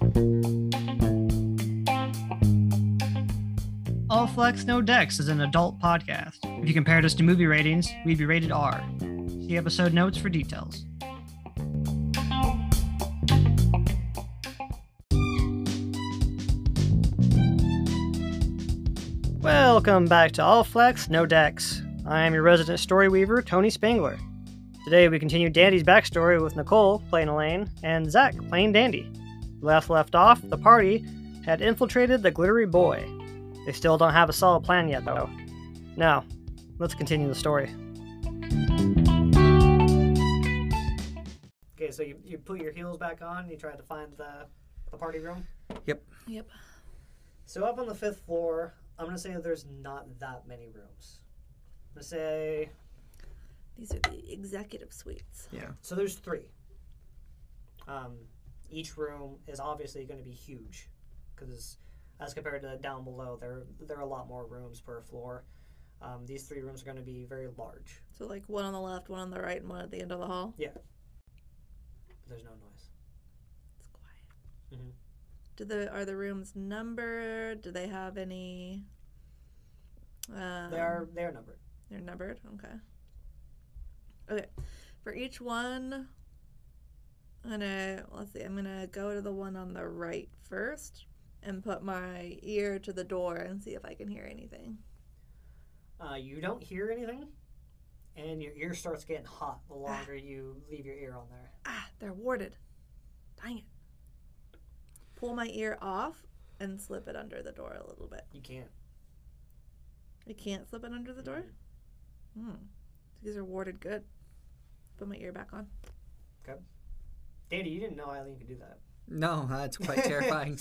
All Flex No Dex is an adult podcast. If you compared us to movie ratings, we'd be rated R. See episode notes for details. Welcome back to All Flex No Dex. I am your resident story weaver, Tony Spangler. Today we continue Dandy's backstory with Nicole playing Elaine and Zach playing Dandy. Left off, the party had infiltrated the glittery boy. They still don't have a solid plan yet, though. Now, let's continue the story. Okay, so you put your heels back on and you try to find the party room? Yep. So up on the 5th floor, I'm going to say that there's not that many rooms. I'm going to say... These are the executive suites. Yeah. So there's 3. Each room is obviously going to be huge because as compared to down below, there are a lot more rooms per floor. These 3 rooms are going to be very large. So like one on the left, one on the right, and one at the end of the hall? Yeah. There's no noise. It's quiet. Mm-hmm. Are the rooms numbered? Do they have any... They are numbered. They're numbered? Okay. For each one, I'm gonna go to the one on the right first and put my ear to the door and see if I can hear anything. You don't hear anything, and your ear starts getting hot the longer you leave your ear on there. They're warded. Dang it. Pull my ear off and slip it under the door a little bit. You can't. I can't slip it under the door? These are warded good. Put my ear back on. Okay. Dandy, you didn't know Eileen could do that. No, that's quite terrifying.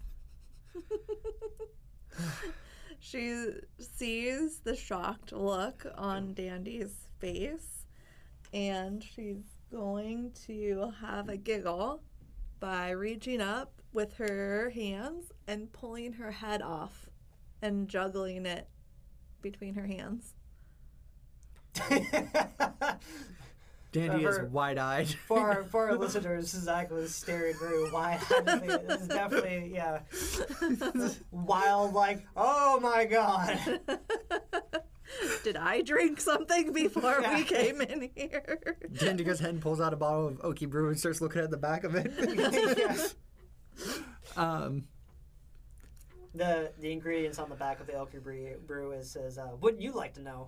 She sees the shocked look on Dandy's face, and she's going to have a giggle by reaching up with her hands and pulling her head off and juggling it between her hands. Dandy is wide-eyed. For our listeners, Zach was staring very wide-eyed. This is definitely, yeah, wild, like, oh my god. Did I drink something before we came in here? Dandy goes ahead and pulls out a bottle of Oaky Brew and starts looking at the back of it. The ingredients on the back of the Oaky Brew says, wouldn't you like to know?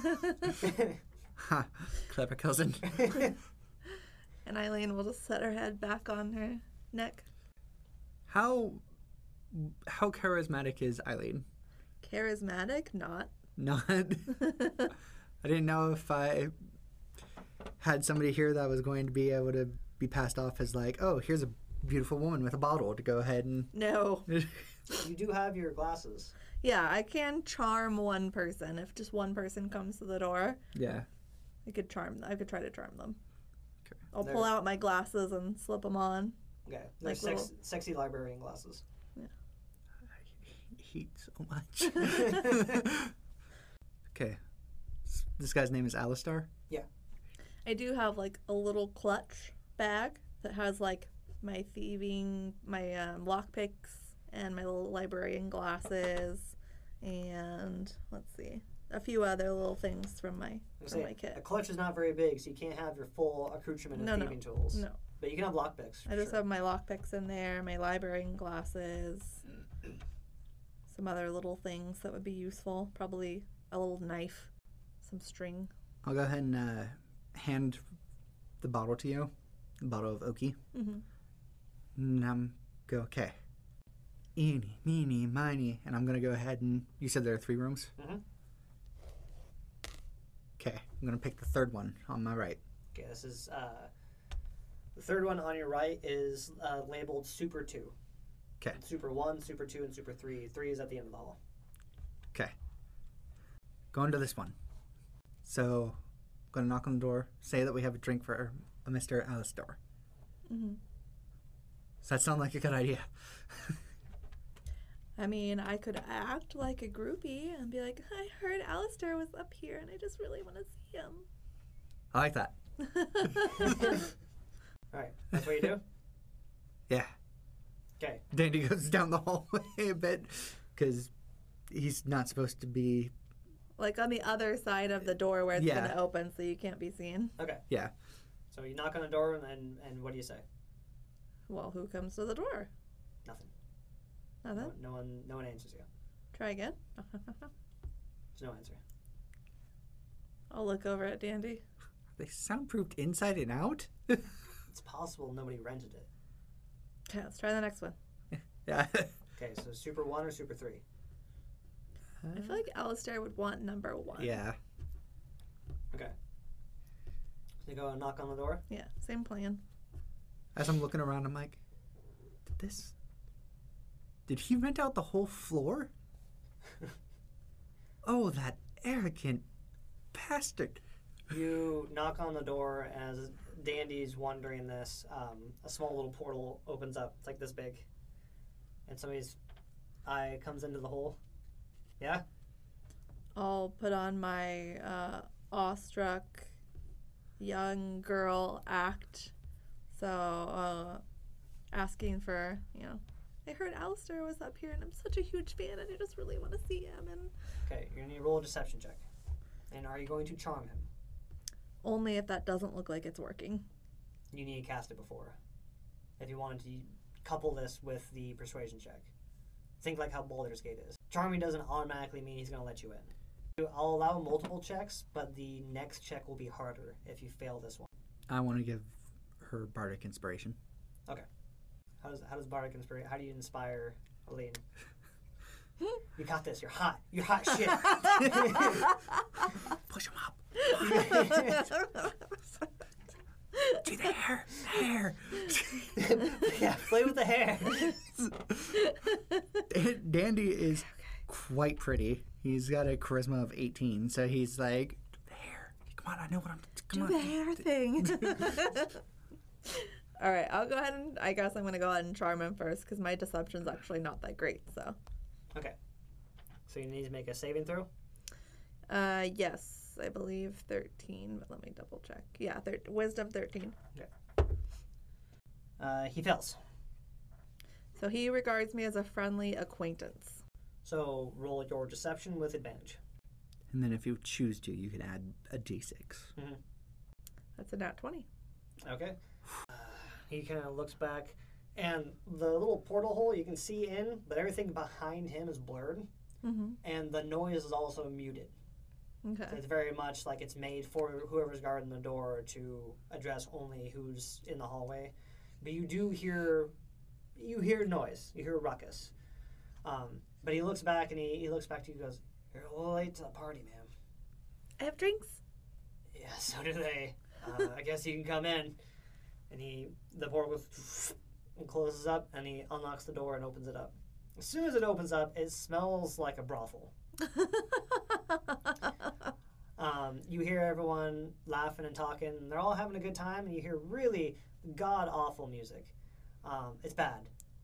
Ha, clever cousin. And Eileen will just set her head back on her neck. How charismatic is Eileen? Charismatic? Not. Not. I didn't know if I had somebody here that was going to be able to be passed off as like, oh, here's a beautiful woman with a bottle to go ahead and... No. You do have your glasses. Yeah, I can charm one person. If just one person comes to the door, yeah, I could try to charm them. Okay. I'll pull out my glasses and slip them on. Okay, they're like sexy librarian glasses. Yeah. I hate so much. Okay, this guy's name is Alistar? Yeah. I do have like a little clutch bag that has like my lockpicks and my little librarian glasses, and let's see, a few other little things from my kit. A clutch is not very big, so you can't have your full accoutrement of thieving tools. No. But you can have lockpicks. I just have my lockpicks in there, my librarian glasses, some other little things that would be useful. Probably a little knife, some string. I'll go ahead and hand the bottle to you, the bottle of Oaky. And go, okay. Eeny, meeny, miny. And I'm going to go ahead and... You said there are 3 rooms? Okay, I'm going to pick the 3rd one on my right. Okay, this is... the 3rd one on your right is labeled Super 2. Okay. Super 1, Super 2, and Super 3. 3 is at the end of the hall. Okay. Going to this one. So, I'm going to knock on the door, say that we have a drink for a Mr. Alistar. Does that sound like a good idea? I mean, I could act like a groupie and be like, I heard Alistar was up here and I just really want to see him. I like that. All right, that's what you do? Yeah. Okay. Dandy goes down the hallway a bit because he's not supposed to be. Like on the other side of the door where it's Yeah. going to open so you can't be seen. Okay. Yeah. So you knock on the door, and what do you say? Well, who comes to the door? Nothing. Nothing? No one answers you. Try again. There's no answer. I'll look over at Dandy. Are they soundproofed inside and out? It's possible nobody rented it. Okay, let's try the next one. Yeah. Okay, so Super 1 or Super 3? I feel like Alistair would want number 1. Yeah. Okay. So you go and knock on the door? Yeah, same plan. As I'm looking around, I'm like, did he rent out the whole floor? Oh, that arrogant bastard. You knock on the door as Dandy's wondering this. A small little portal opens up. It's like this big. And somebody's eye comes into the hole. Yeah? I'll put on my awestruck young girl act. So, asking for, I heard Alistair was up here and I'm such a huge fan and I just really want to see him. And Okay, you're going to need to roll a deception check. And are you going to charm him? only if that doesn't look like it's working. You need to cast it before. If you wanted to couple this with the persuasion check. Think like how Baldur's Gate is. Charming doesn't automatically mean he's going to let you in. I'll allow multiple checks, but the next check will be harder if you fail this one. I want to give her bardic inspiration. Okay. How does Bardic inspire? How do you inspire Aline? You got this. You're hot. You're hot shit. Push him up. See the hair? Hair. Yeah, play with the hair. Dandy is quite pretty. He's got a charisma of 18, so he's like, the hair. Come on, I know what I'm. Come Do on. the hair thing. All right, I'll go ahead and I guess I'm going to go ahead and charm him first because my deception's actually not that great. So, Okay. So you need to make a saving throw? yes, I believe 13, but let me double check. Yeah, wisdom 13. He fails. So he regards me as a friendly acquaintance. So roll your deception with advantage. And then if you choose to, you can add a d6. Mm-hmm. That's a nat 20. Okay. He kind of looks back, and the little portal hole you can see in, but everything behind him is blurred, and the noise is also muted. Okay. So it's very much like it's made for whoever's guarding the door to address only who's in the hallway. But you do hear, noise, you hear a ruckus. But he looks back and he looks back to you and goes, "You're a little late to the party, ma'am." I have drinks. Yeah, so do they. I guess you can come in. And the portal goes and closes up, and he unlocks the door and opens it up. As soon as it opens up, it smells like a brothel. You hear everyone laughing and talking, and they're all having a good time, and you hear really god-awful music. It's bad.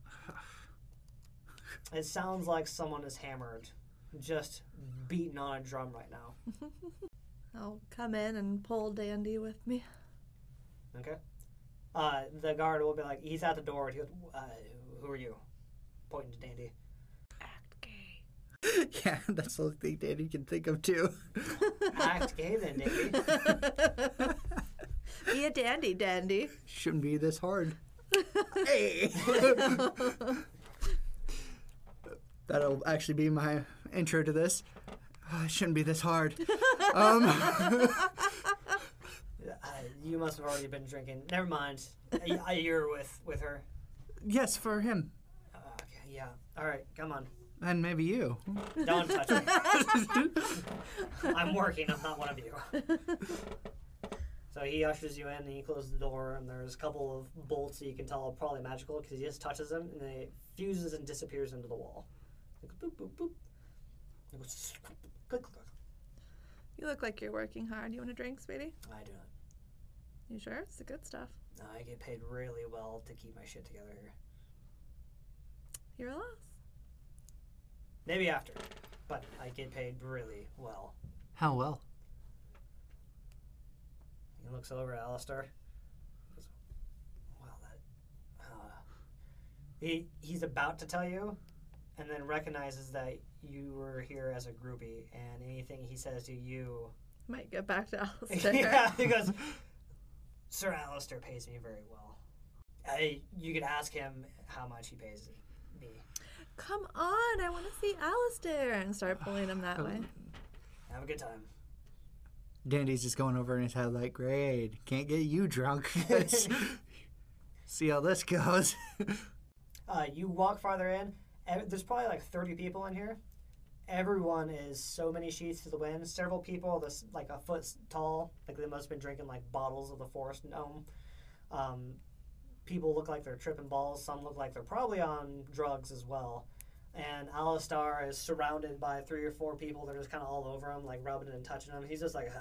It sounds like someone is hammered, just beating on a drum right now. I'll come in and pull Dandy with me. Okay? The guard will be like, he's at the door, and he goes, who are you? Pointing to Dandy. Act gay. Yeah, that's the only thing Dandy can think of, too. Act gay then, Dandy. Be a dandy. Shouldn't be this hard. Hey! That'll actually be my intro to this. It shouldn't be this hard. You must have already been drinking. Never mind. You're with her. Yes, for him. Okay, yeah. All right, come on. And maybe you. Don't touch me. I'm working. I'm not one of you. So he ushers you in, and he closes the door, and there's a couple of bolts that you can tell are probably magical because he just touches them, and it fuses and disappears into the wall. It goes boop, boop, boop. It goes click, click, click. You look like you're working hard. You want a drink, sweetie? I do not. You sure? It's the good stuff. No, I get paid really well to keep my shit together here. You're a loss. Maybe after, but I get paid really well. How well? He looks over at Alistair. He goes, well, He's about to tell you, and then recognizes that you were here as a groupie, and anything he says to you Might get back to Alistair. yeah, he goes, Sir Alistair pays me very well. You could ask him how much he pays me. Come on, I want to see Alistair. And start pulling him that way. Have a good time. Dandy's just going over in his head like, great, can't get you drunk. Let's see how this goes. You walk farther in. There's probably like 30 people in here. Everyone is so many sheets to the wind. Several people this like a foot tall. Like they must have been drinking like bottles of the forest gnome. People look like they're tripping balls. Some look like they're probably on drugs as well. And Alistair is surrounded by 3 or 4 people that are just kind of all over him, like rubbing and touching him. He's just like,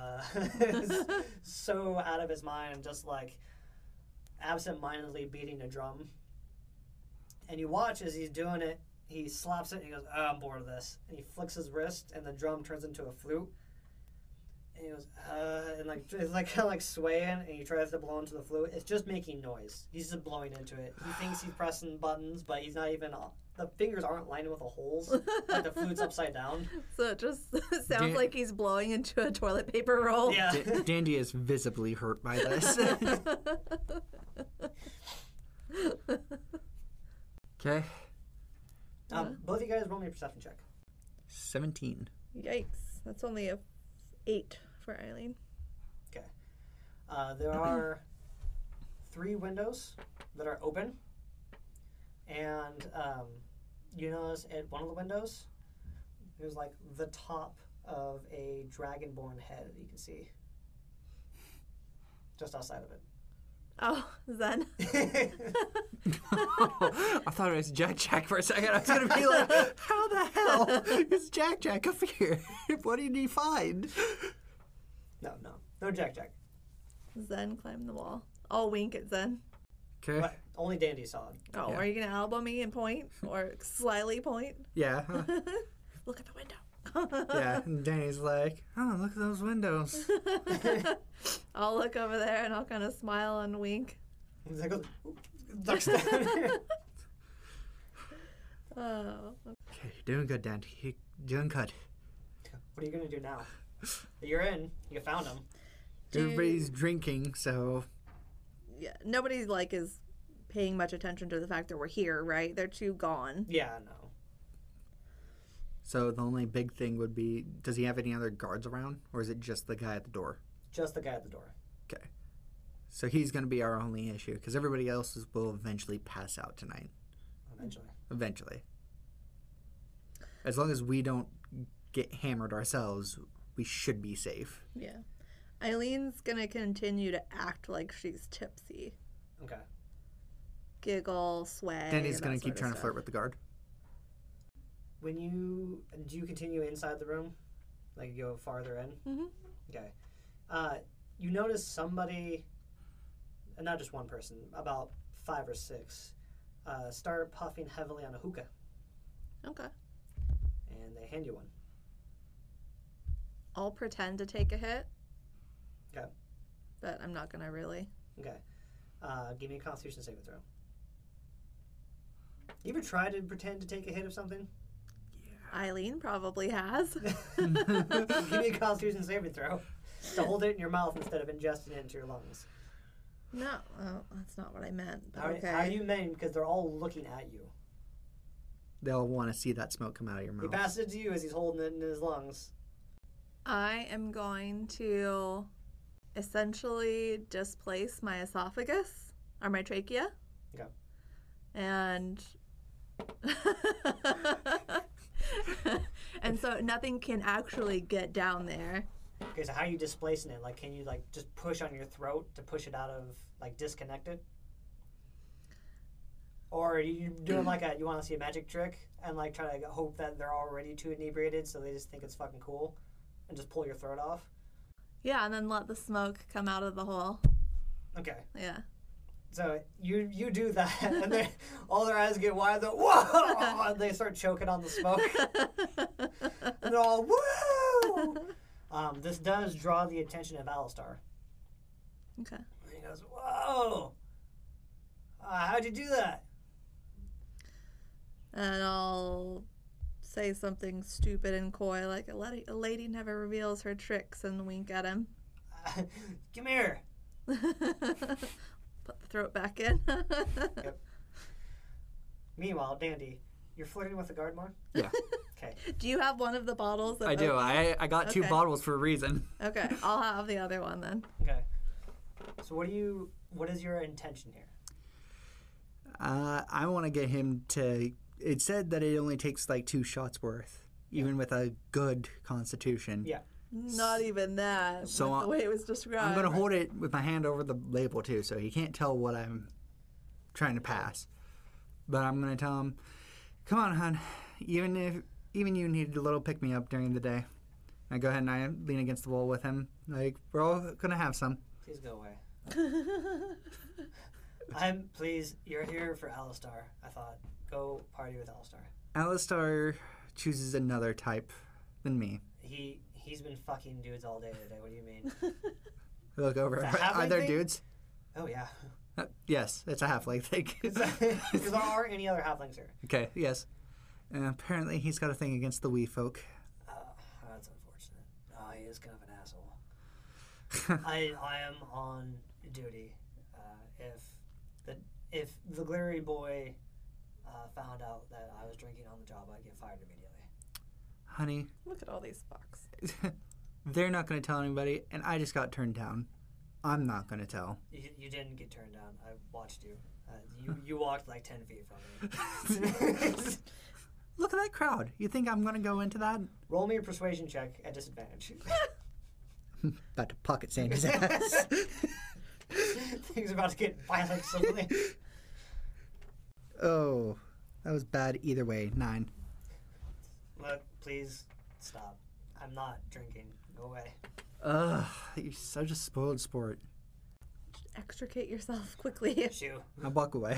so out of his mind, just like absent-mindedly beating a drum. And you watch as he's doing it. He slaps it and he goes, oh, I'm bored of this. And he flicks his wrist and the drum turns into a flute. And he goes, and like it's like kind of like swaying, and he tries to blow into the flute. It's just making noise. He's just blowing into it. He thinks he's pressing buttons, but he's not even. The fingers aren't lining with the holes. Like the flute's upside down. So it just sounds like he's blowing into a toilet paper roll. Yeah. Dandy is visibly hurt by this. Okay. Both of you guys roll me a perception check. 17. Yikes. That's only a 8 for Eileen. Okay. There are 3 windows that are open. And you notice at one of the windows, there's like the top of a dragonborn head that you can see. Just outside of it. Oh, Zen. I thought it was Jack for a second. I was going to be like, how the hell is Jack up here? What did he find? No Jack. Zen climbed the wall. I'll wink at Zen. Okay. But only Dandy saw it. Oh, Yeah. are you going to elbow me and point? Or slyly point? Yeah. Look at the window. Yeah. And Danny's like, oh, look at those windows. I'll look over there and I'll kind of smile and wink. He's like, ducks down. Oh. Okay, you're doing good, Dandy. You're doing good. What are you going to do now? You're in. You found him. Everybody's drinking, so... Yeah, nobody is paying much attention to the fact that we're here, right? They're too gone. Yeah, no. So the only big thing would be, does he have any other guards around? Or is it just the guy at the door? Just the guy at the door. Okay. So he's going to be our only issue, because everybody else will eventually pass out tonight. Eventually. As long as we don't get hammered ourselves, we should be safe. Yeah. Eileen's gonna continue to act like she's tipsy. Okay. Giggle, sway. Danny's going to keep trying to flirt with the guard. Do you continue inside the room? Like you go farther in? Mm-hmm. Okay. You notice somebody, not just one person, about 5 or 6, start puffing heavily on a hookah. Okay. And they hand you one. I'll pretend to take a hit. Okay. But I'm not gonna really. Okay. Give me a Constitution saving throw. You ever tried to pretend to take a hit of something? Eileen probably has. Give me a Constitution saving throw to hold it in your mouth instead of ingesting it into your lungs. No, well, that's not what I meant. But How okay. do you mean? Because they're all looking at you. They'll want to see that smoke come out of your He mouth. passes it to you as he's holding it in his lungs. I am going to essentially displace my esophagus or my trachea. Okay. And and so nothing can actually get down there. Okay, so how are you displacing it? Like, can you like just push on your throat to push it out of, like, disconnect it? Or are you doing like you want to see a magic trick and like try to hope that they're already too inebriated so they just think it's fucking cool and just pull your throat off? Yeah, and then let the smoke come out of the hole. Okay. Yeah. So you do that, and then all their eyes get wide. They're, whoa! And they start choking on the smoke, and they're all woo. This does draw the attention of Alistair. Okay. And he goes, "Whoa! How'd you do that?" And I'll say something stupid and coy, like a lady never reveals her tricks, and wink at him. Come here. Put the throat back in. Yep. Meanwhile, Dandy, you're flirting with the guard more? Yeah. Okay. Do you have one of the bottles? I do. I got 2 Okay. bottles for a reason. Okay, I'll have the other one then. Okay. So what is your intention here? I want to get him to. It said that it only takes like 2 shots worth, even with a good constitution. Yeah. Not even that. So, with the way it was described. I'm gonna hold it with my hand over the label too, so he can't tell what I'm trying to pass. But I'm gonna tell him, "Come on, hon. Even you needed a little pick me up during the day." I go ahead and I lean against the wall with him. Like, we're all gonna have some. Please go away. Please, you're here for Alistar, I thought. Go party with Alistar. Alistar chooses another type than me. He's been fucking dudes all day today. What do you mean? Look over. Is that halfling Are there thing? dudes? Oh, yeah. Yes, it's a halfling thing. Because there aren't any other halflings here. Okay, yes. Apparently he's got a thing against the wee folk. That's unfortunate. Oh, he is kind of an asshole. I am on duty. If the glary boy found out that I was drinking on the job, I'd get fired immediately. Honey, Look at all these fucks. they're not going to tell anybody, and I just got turned down. I'm not going to tell. You didn't get turned down. I watched you. You walked like 10 feet from me. Look at that crowd. You think I'm going to go into that? Roll me a persuasion check at disadvantage. About to pocket Sandy's ass. Things are about to get violent suddenly. Oh, that was bad either way. 9. Look, please stop. I'm not drinking. Go away. Ugh, you're such a spoiled sport. Extricate yourself quickly. Shoo. I walk away.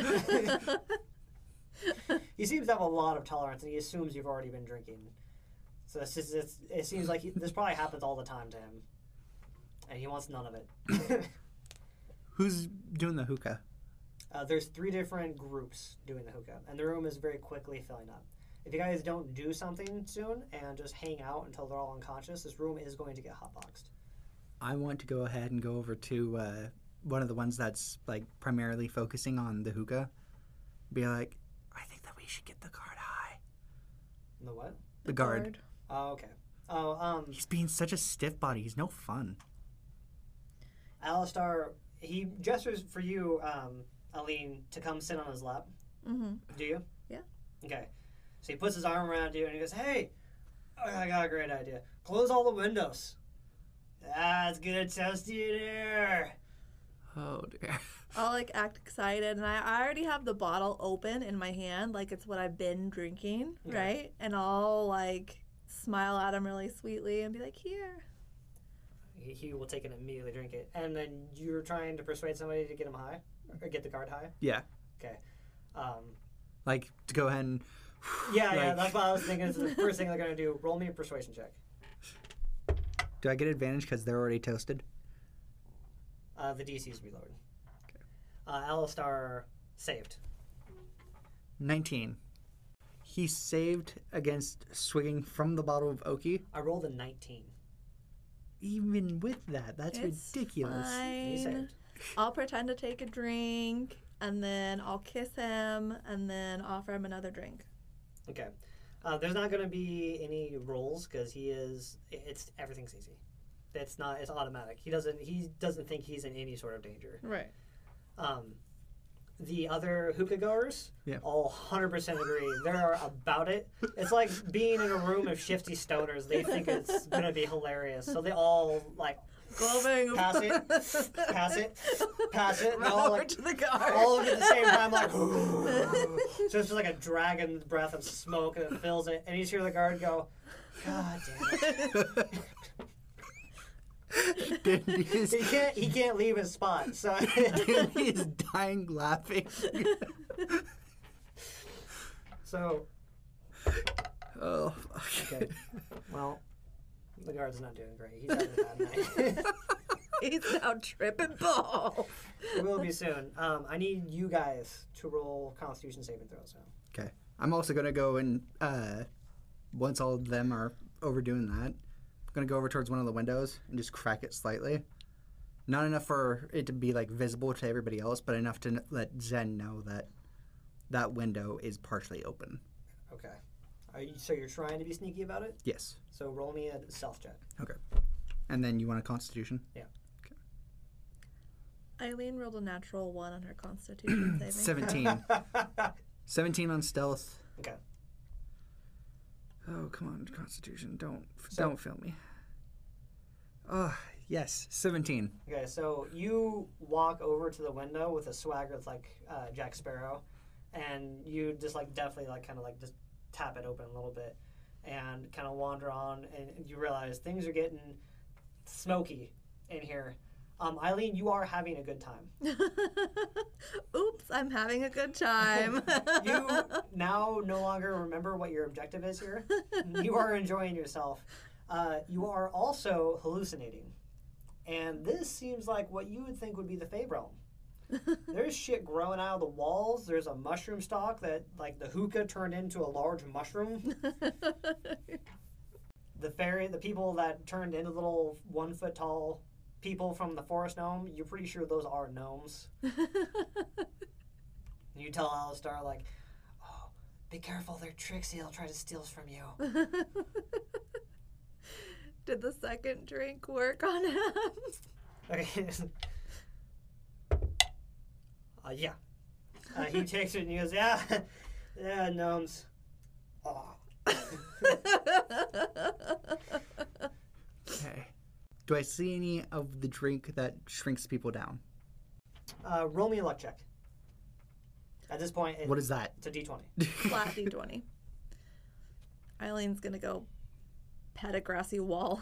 He seems to have a lot of tolerance, and he assumes you've already been drinking. So it seems like this probably happens all the time to him, and he wants none of it. Who's doing the hookah? There's 3 different groups doing the hookah, and the room is very quickly filling up. If you guys don't do something soon and just hang out until they're all unconscious, this room is going to get hotboxed. I want to go ahead and go over to one of the ones that's like primarily focusing on the hookah. Be like, I think that we should get the guard high. The what? The guard. Oh, okay. Oh, He's being such a stiff body. He's no fun. Alistar, he gestures for you, Aline, to come sit on his lap. Mm-hmm. Do you? Yeah. Okay. So he puts his arm around you and he goes, "Hey, I got a great idea. Close all the windows. That's gonna test you there." Oh dear. I'll like act excited, and I already have the bottle open in my hand, like it's what I've been drinking, Okay. right? And I'll like smile at him really sweetly and be like, "Here." He will take it and immediately drink it. And then you're trying to persuade somebody to get him high? Or get the guard high? Yeah. Okay. Like to go ahead and. Yeah, that's what I was thinking. Is the first thing they're going to do. Roll me a persuasion check. Do I get advantage because they're already toasted? The DC is reloaded. Okay. Alistar saved. 19. He saved against swigging from the bottle of Oki. I rolled a 19. Even with that, that's It's ridiculous. He fine. saved. I'll pretend to take a drink, and then I'll kiss him, and then offer him another drink. Okay. There's not going to be any rolls because everything's easy. It's automatic. He doesn't think he's in any sort of danger. Right. The other hookah goers, Yeah. all 100% agree. They're about it. It's like being in a room of shifty stoners. They think it's going to be hilarious. So they all, like, Going pass it, pass it, pass it. And Run all, over like, to the guard. all of it at the same time, like, so it's just like a dragon breath of smoke and it fills it. And you just hear the guard go, "God damn it." He can't leave his spot. So He is dying laughing. So Oh. okay. Well, the guard's not doing great. He's having a bad night. He's now tripping balls. It will be soon. I need you guys to roll Constitution saving throws now. Okay. I'm also going to go and, once all of them are overdoing that, I'm going to go over towards one of the windows and just crack it slightly. Not enough for it to be, like, visible to everybody else, but enough to let Zen know that that window is partially open. Okay. So you're trying to be sneaky about it? Yes. So roll me a stealth check. Okay. And then you want a Constitution? Yeah. Eileen rolled a natural 1 on her Constitution saving. 17. 17 on stealth. Okay. Oh, come on, Constitution. Don't fail me. Oh, yes. 17. Okay, so you walk over to the window with a swagger that's like Jack Sparrow, and you just like definitely like kind of like just tap it open a little bit and kind of wander on, and you realize things are getting smoky in here. Eileen, you are having a good time. Oops, I'm having a good time. You now no longer remember what your objective is here. You are enjoying yourself. You are also hallucinating. And this seems like what you would think would be the Fey realm. There's shit growing out of the walls. There's a mushroom stalk that, like, the hookah turned into a large mushroom. The people that turned into little 1 foot tall people from the forest gnome, you're pretty sure those are gnomes. You tell Alistair, like, oh, be careful, they're tricksy, they'll try to steal from you. Did the second drink work on him? Okay. Yeah. He takes it and he goes, yeah, gnomes. Oh. Okay. Do I see any of the drink that shrinks people down? Roll me a luck check. At this point, What is that? it's a d20. Flat D20. Eileen's gonna go pet a grassy wall.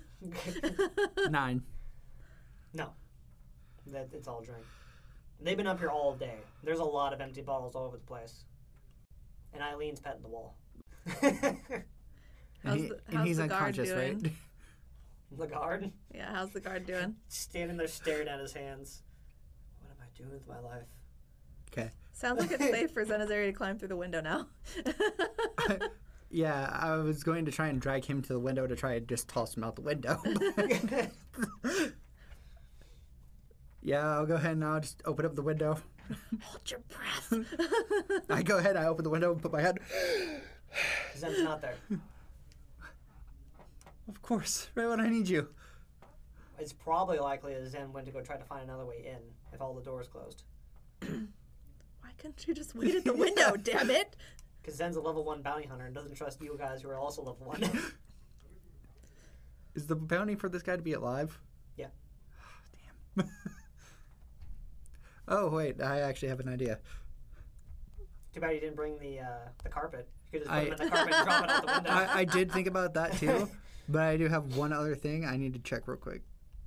9. No. It's all drink. They've been up here all day. There's a lot of empty bottles all over the place. And Eileen's petting the wall. How's He's the guard unconscious, doing? right? The guard? Yeah, how's the guard doing? Standing there staring at his hands. What am I doing with my life? Okay. Sounds like it's safe for Zenazari to climb through the window now. Yeah, I was going to try and drag him to the window to try and just toss him out the window. Yeah, I'll go ahead and I'll just open up the window. Hold your breath. I go ahead, I open the window and put my head. Zen's not there. Of course, right when I need you. It's probably likely that Zen went to go try to find another way in if all the doors closed. Why couldn't you just wait at the window, damn it? Because Zen's a level 1 bounty hunter and doesn't trust you guys who are also level 1. Is the bounty for this guy to be alive? Yeah. Damn. Oh, wait, I actually have an idea. Too bad you didn't bring the carpet. You could just put him in the carpet and drop it out the window. I did think about that too, but I do have one other thing I need to check real quick.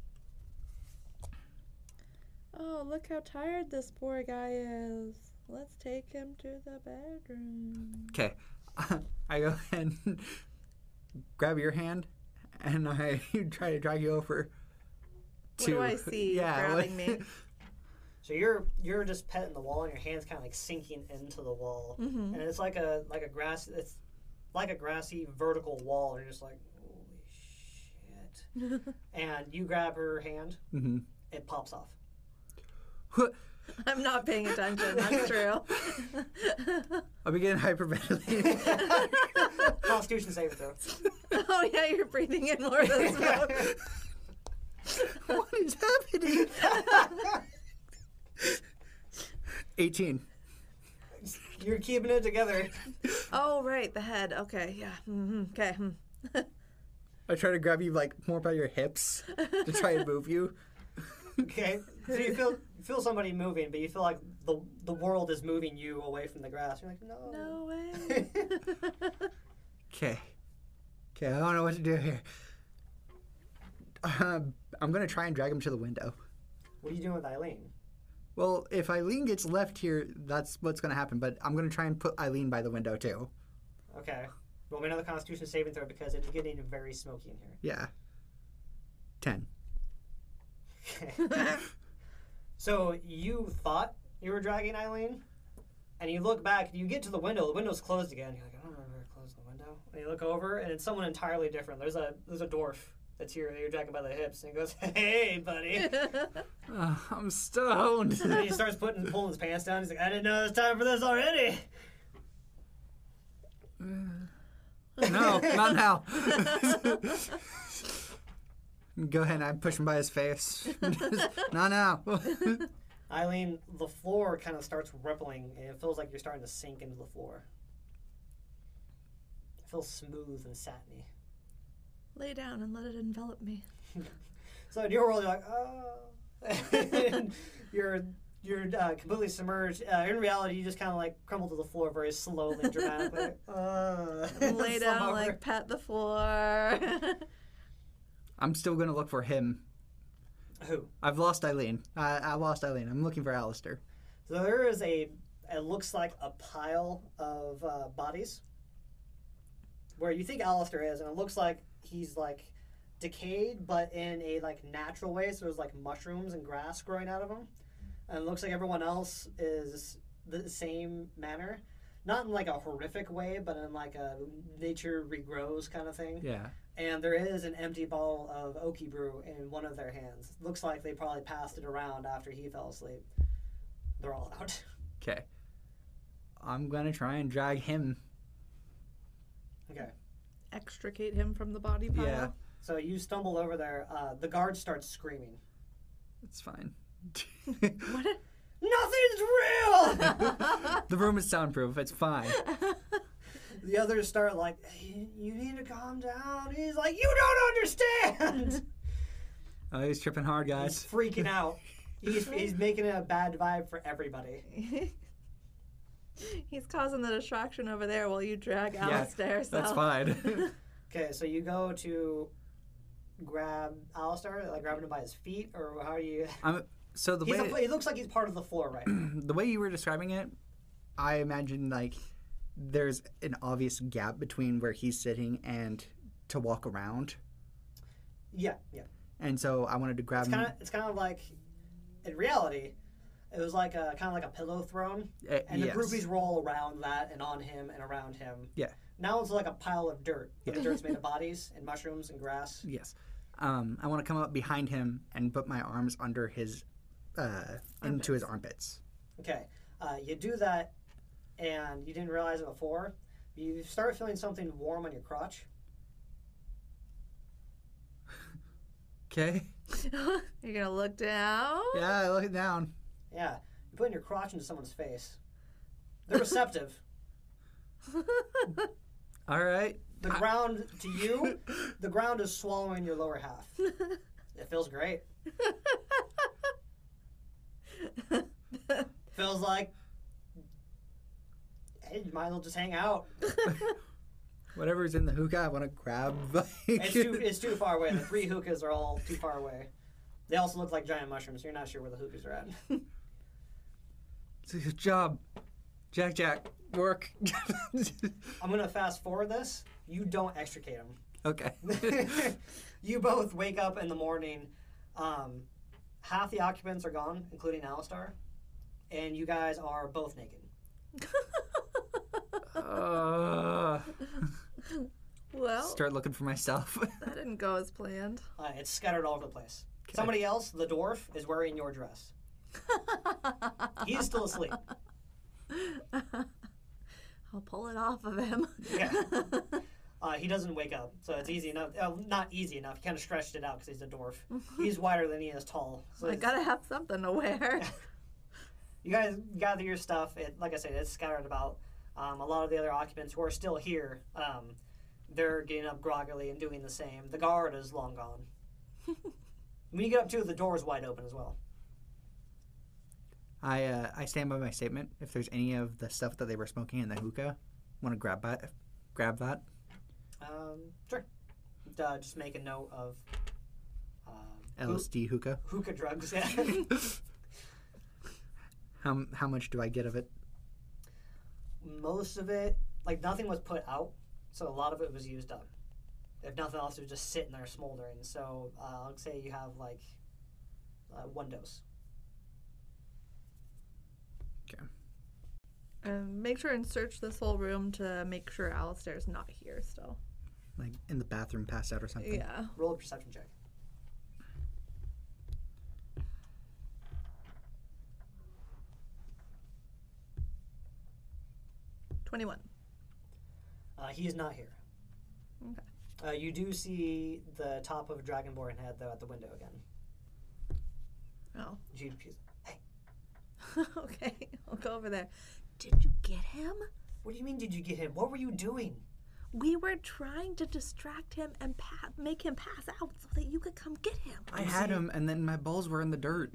Oh, look how tired this poor guy is. Let's take him to the bedroom. Okay. I go ahead and grab your hand, and I try to drag you over What do I see grabbing me? So you're just petting the wall, and your hand's kind of like sinking into the wall, and it's like a grassy vertical wall. And you're just like, holy shit! And you grab her hand, it pops off. I'm not paying attention. That's true. I begin hyperventilating. Constitution saving throw. Oh yeah, you're breathing in more of the smoke. What is happening? 18. You're keeping it together. Oh right, the head. Okay, yeah. Okay. I try to grab you like more by your hips to try and move you. Okay, so you feel somebody moving, but you feel like the world is moving you away from the grass. You're like, no. No way. Okay, I don't know what to do here. I'm gonna try and drag him to the window. What are you doing with Eileen? Well, if Eileen gets left here, that's what's gonna happen. But I'm gonna try and put Eileen by the window too. Okay. Roll me another Constitution saving throw because it is getting very smoky in here. Yeah. 10. Okay. So you thought you were dragging Eileen? And you look back, you get to the window's closed again. You're like, I don't remember closing the window. And you look over, and it's someone entirely different. There's a dwarf that's here that you're dragging by the hips, and he goes, "Hey, buddy." I'm stoned. And he starts pulling his pants down. He's like, "I didn't know it was time for this already." No, not now. Go ahead, I push him by his face. Not now. Eileen, the floor kind of starts rippling, and it feels like you're starting to sink into the floor. It feels smooth and satiny. Lay down and let it envelop me. So in your world, you're like, oh. And you're completely submerged. In reality, you just kind of like crumble to the floor very slowly and dramatically. Lay down, like pet the floor. I'm still going to look for him. Who? I've lost Eileen. I lost Eileen. I'm looking for Alistair. So there is it looks like a pile of bodies where you think Alistair is, and it looks like he's like decayed, but in a like natural way. So there's like mushrooms and grass growing out of him, and it looks like everyone else is the same manner, not in like a horrific way, but in like a nature regrows kind of thing. Yeah. And there is an empty bottle of Oki brew in one of their hands. Looks like they probably passed it around after he fell asleep. They're all out. Okay. I'm going to try and drag him. Okay. Extricate him from the body pile. Yeah. So you stumble over there. The guard starts screaming. It's fine. What? Nothing's real! The room is soundproof. It's fine. The others start like, hey, you need to calm down. He's like, you don't understand! Oh, he's tripping hard, He's guys. freaking out. He's making it a bad vibe for everybody. He's causing the distraction over there while you drag Yeah, Alistair. So. That's fine. Okay, so you go to grab Alistair, like grabbing him by his feet, or how do you... So the way He looks like he's part of the floor right now. the way you were describing it, I imagine like there's an obvious gap between where he's sitting and to walk around. Yeah. And so I wanted to grab him. It's kind of like, in reality, it was like kind of like a pillow throne, and the yes. groupies roll around that and on him and around him. Yeah. Now it's like a pile of dirt. But the dirt's made of bodies and mushrooms and grass. Yes. I want to come up behind him and put my arms under his, into his armpits. Okay, you do that, and you didn't realize it before. You start feeling something warm on your crotch. Okay. You're gonna look down. Yeah, I look down. Yeah, you're putting your crotch into someone's face. They're receptive. All right. The ground, to you, the ground is swallowing your lower half. It feels great. Feels like, hey, you might as well just hang out. Whatever's in the hookah, I want to grab. It's too far away. The 3 hookahs are all too far away. They also look like giant mushrooms, so you're not sure where the hookahs are at. It's a good job. Jack, work. I'm going to fast forward this. You don't extricate him. Okay. You both wake up in the morning. Half the occupants are gone, including Alistair, and you guys are both naked. Well, Start looking for myself. that didn't go as planned. It's scattered all over the place. Okay. Somebody else, the dwarf, is wearing your dress. He is still asleep. I'll pull it off of him. Yeah. He doesn't wake up, so it's easy enough. Not easy enough. He kind of stretched it out because he's a dwarf. He's wider than he is tall. So I gotta have something to wear. You guys gather your stuff. Like I said, it's scattered about. A lot of the other occupants who are still here, they're getting up groggily and doing the same. The guard is long gone. When you get up to it, the door is wide open as well. I stand by my statement. If there's any of the stuff that they were smoking in the hookah, want to grab that. Sure. Just make a note of LSD hookah. hookah drugs. Yeah. How much do I get of it? Most of it, like nothing was put out, so a lot of it was used up. If nothing else, it was just sitting there smoldering. So I'll say you have like 1 dose. Okay. Make sure and search this whole room to make sure Alistair's not here still. Like in the bathroom, passed out or something. Yeah. Roll a perception check. 21. He is not here. Okay. You do see the top of a Dragonborn head, though, at the window again. Oh. She's, hey, Okay, I'll go over there. Did you get him? what do you mean, did you get him? What were you doing? We were trying to distract him and make him pass out so that you could come get him. I had him, and then my balls were in the dirt.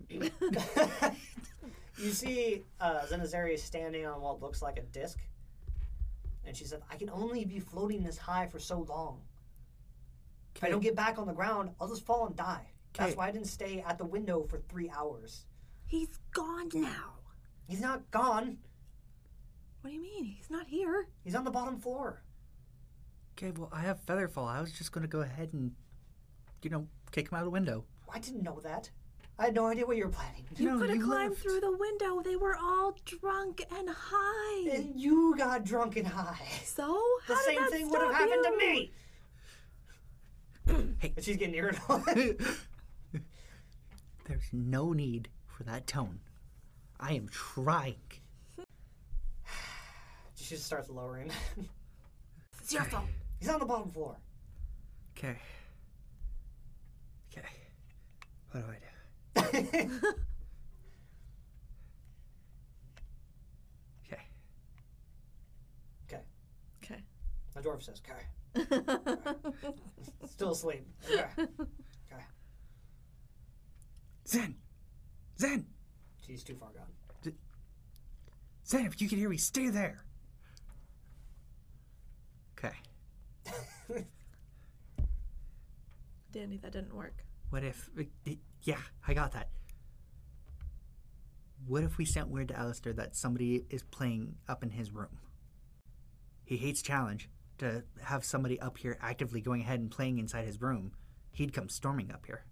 You see Zenazari standing on what looks like a disc. And she said, I can only be floating this high for so long. If I don't get back on the ground, I'll just fall and die. That's why I didn't stay at the window for 3 hours. He's gone now. He's not gone. What do you mean? He's not here. He's on the bottom floor. Okay, well, I have Featherfall. I was just going to go ahead and, kick him out the window. I didn't know that. I had no idea what you were planning. You could have climbed through the window. They were all drunk and high. And you got drunk and high. So? The How did same that thing would have stop happened to you? me. Hey. And she's getting irritable. There's no need for that tone. I am trying. She just starts lowering. It's your fault. He's on the bottom floor. Okay. What do I do? Okay. Okay. Okay. The dwarf says, okay. Still asleep. Okay. Okay. Zen! She's too far gone. Zen, if you can hear me, stay there! Okay. Danny, that didn't work. What if... yeah, I got that. What if we sent word to Alistair that somebody is playing up in his room? He hates challenge. To have somebody up here actively going ahead and playing inside his room, he'd come storming up here.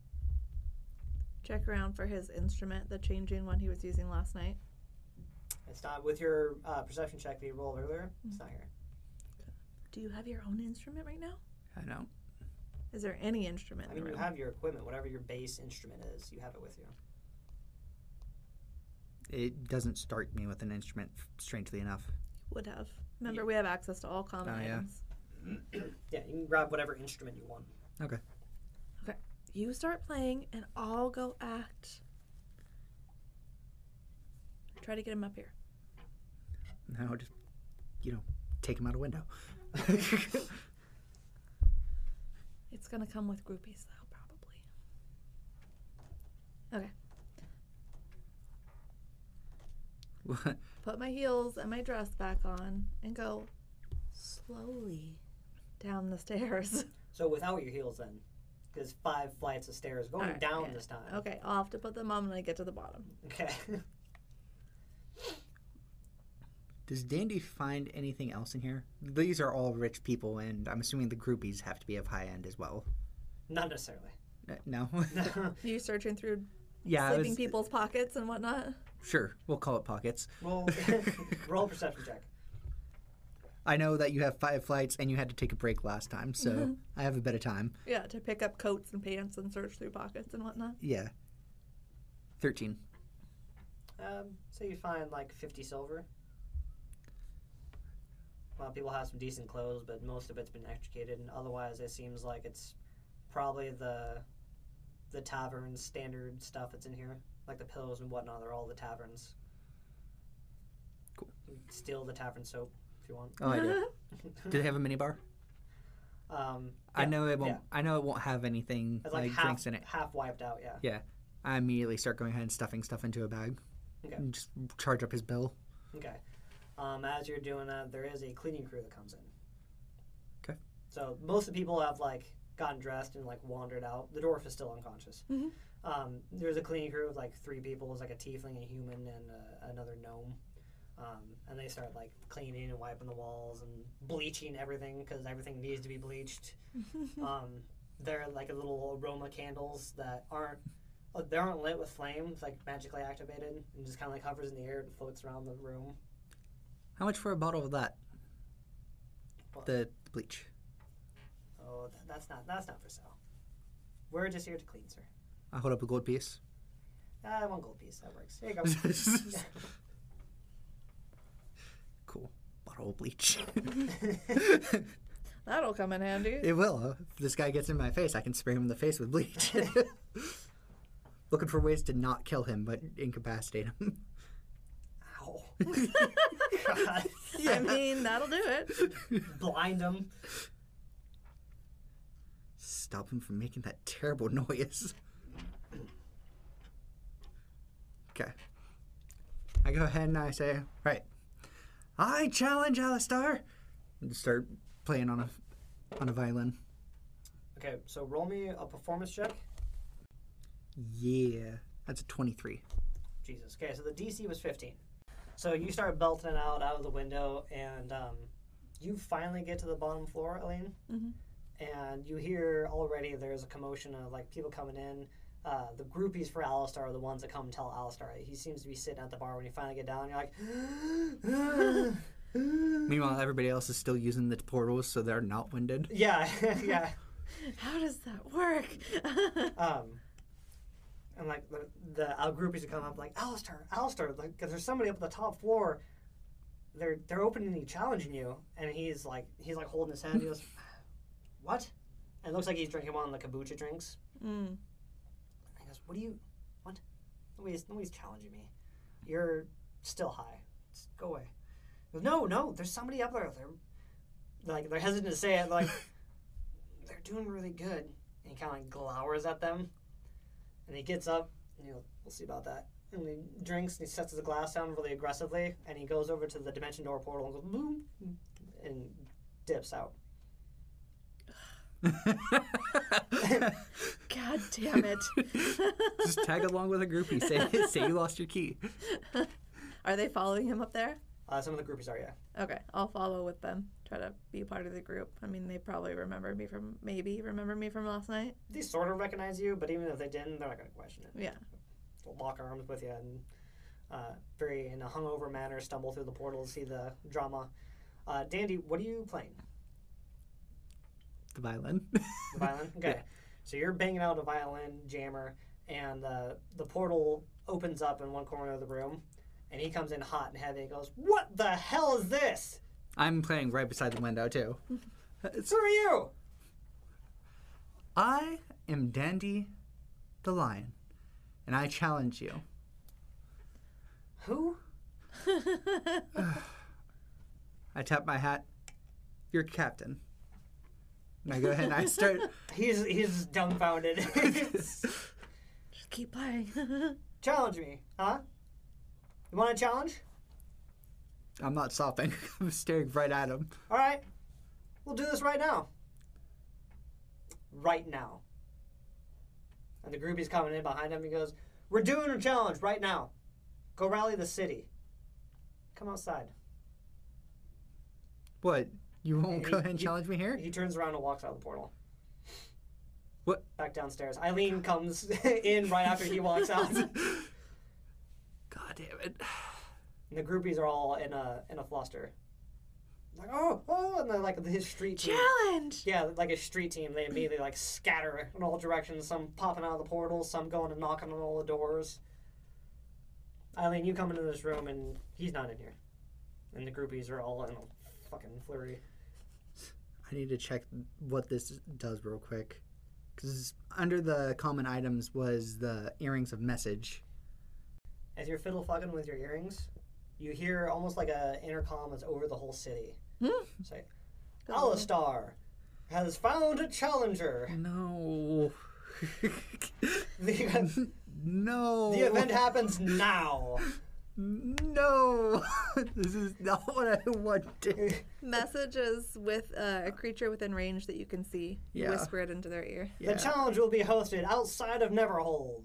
Check around for his instrument, the changing one he was using last night. It's not with your perception check that you rolled earlier. It's not here. Do you have your own instrument right now? I know. Is there any instrument I in mean, the you room? have your equipment, whatever your base instrument is, you have it with you. It doesn't start me with an instrument, strangely enough. Would have. Remember, we have access to all common Oh, yeah. items. Yeah, you can grab whatever instrument you want. Okay. Okay. You start playing, and I'll go act. Try to get him up here. No, just, take him out a window. It's gonna come with groupies, though, probably. Okay. What? Put my heels and my dress back on and go slowly down the stairs. So without your heels then, because 5 flights of stairs going Alright, down yeah. this time. Okay, I'll have to put them on when I get to the bottom. Okay. Does Dandy find anything else in here? These are all rich people, and I'm assuming the groupies have to be of high end as well. Not necessarily. No? Are you searching through Yeah, sleeping people's pockets and whatnot? Sure, we'll call it pockets. roll a perception check. I know that you have 5 flights, and you had to take a break last time, so I have a bit of time. Yeah, to pick up coats and pants and search through pockets and whatnot. Yeah. 13. So you find like 50 silver. A lot of people have some decent clothes, but most of it's been extricated, and otherwise it seems like it's probably the tavern standard stuff that's in here. Like the pillows and whatnot, they're all the taverns. Cool. You can steal the tavern soap if you want. Oh, I do. Do they have a minibar? I know it won't. Yeah. I know it won't have anything It's like half, drinks in it. half wiped out, yeah. Yeah, I immediately start going ahead and stuffing stuff into a bag. Okay. And just charge up his bill. Okay. As you're doing that, there is a cleaning crew that comes in. Okay. So most of the people have like gotten dressed and like wandered out. The dwarf is still unconscious. Mm-hmm. There's a cleaning crew of like 3 people. There's like a tiefling, a human, and another gnome. And they start like cleaning and wiping the walls and bleaching everything because everything needs to be bleached. They're like a little aroma candles that aren't lit with flames, like magically activated, and just kind of like hovers in the air and floats around the room. How much for a bottle of that? What? The bleach. Oh, that's not for sale. We're just here to clean, sir. I hold up a gold piece. 1 gold piece. That works. Here you go. Cool. Bottle of bleach. That'll come in handy. It will. If this guy gets in my face, I can spray him in the face with bleach. Looking for ways to not kill him, but incapacitate him. Ow. God. I mean, that'll do it. Blind him. Stop him from making that terrible noise. Okay. I go ahead and I say, right. I challenge Alistar. And start playing on a violin. Okay, so roll me a performance check. Yeah. That's a 23. Jesus. Okay, so the DC was 15. So you start belting it out of the window, and you finally get to the bottom floor, Elaine. Mm-hmm. And you hear already there's a commotion of like people coming in. The groupies for Alistar are the ones that come and tell Alistar. He seems to be sitting at the bar when you finally get down. You're like, Meanwhile, everybody else is still using the portals, so they're not winded. yeah, yeah. How does that work? And like the groupies are coming up like, Alistar, like, 'cause there's somebody up at the top floor. They're opening and challenging you, and he's like holding his head. He goes, what? And it looks like he's drinking one of the kombucha drinks. Mm. He goes, what? Nobody's challenging me. You're still high. Just go away. He goes, no, there's somebody up there. They're hesitant to say it. Like, they're doing really good. And he kind of like glowers at them. And he gets up, and we'll see about that. And he drinks, and he sets his glass down really aggressively, and he goes over to the dimension door portal and goes, boom, and dips out. God damn it. Just tag along with a groupie. Say you lost your key. Are they following him up there? Some of the groupies are, yeah. Okay, I'll follow with them. Try to be part of the group. I mean, they probably remember me from last night. They sort of recognize you, but even if they didn't, they're not going to question it. Yeah. They'll lock arms with you and very in a hungover manner stumble through the portal to see the drama. Dandy, what are you playing? The violin. The violin? Okay. Yeah. So you're banging out a violin jammer, and the portal opens up in one corner of the room, and he comes in hot and heavy and goes, what the hell is this? I'm playing right beside the window, too. Who are you? I am Dandy the Lion, and I challenge you. Who? I tap my hat. You're captain. And I go ahead and I start. He's dumbfounded. Just keep playing. Challenge me, huh? You want a challenge? I'm not stopping. I'm staring right at him. All right. We'll do this right now. Right now. And the groupie's coming in behind him. He goes, we're doing a challenge right now. Go rally the city. Come outside. What? You won't And go ahead and challenge me here? He turns around and walks out of the portal. What? Back downstairs. Eileen comes in right after he walks out. And God damn it. the groupies are all in a fluster. Like, oh, and they're like his street team. Challenge! Yeah, like a street team. They immediately like scatter in all directions. Some popping out of the portals, some going and knocking on all the doors. Eileen, you come into this room and he's not in here. And the groupies are all in a fucking flurry. I need to check what this does real quick. Because under the common items was the earrings of message. As you're fiddle fucking with your earrings, you hear almost like a intercom that's over the whole city. Say, Alistar has found a challenger. No. No. The event happens now. No. This is not what I wanted. Messages with a creature within range that you can see. You Yeah. whisper it into their ear. The challenge will be hosted outside of Neverhold.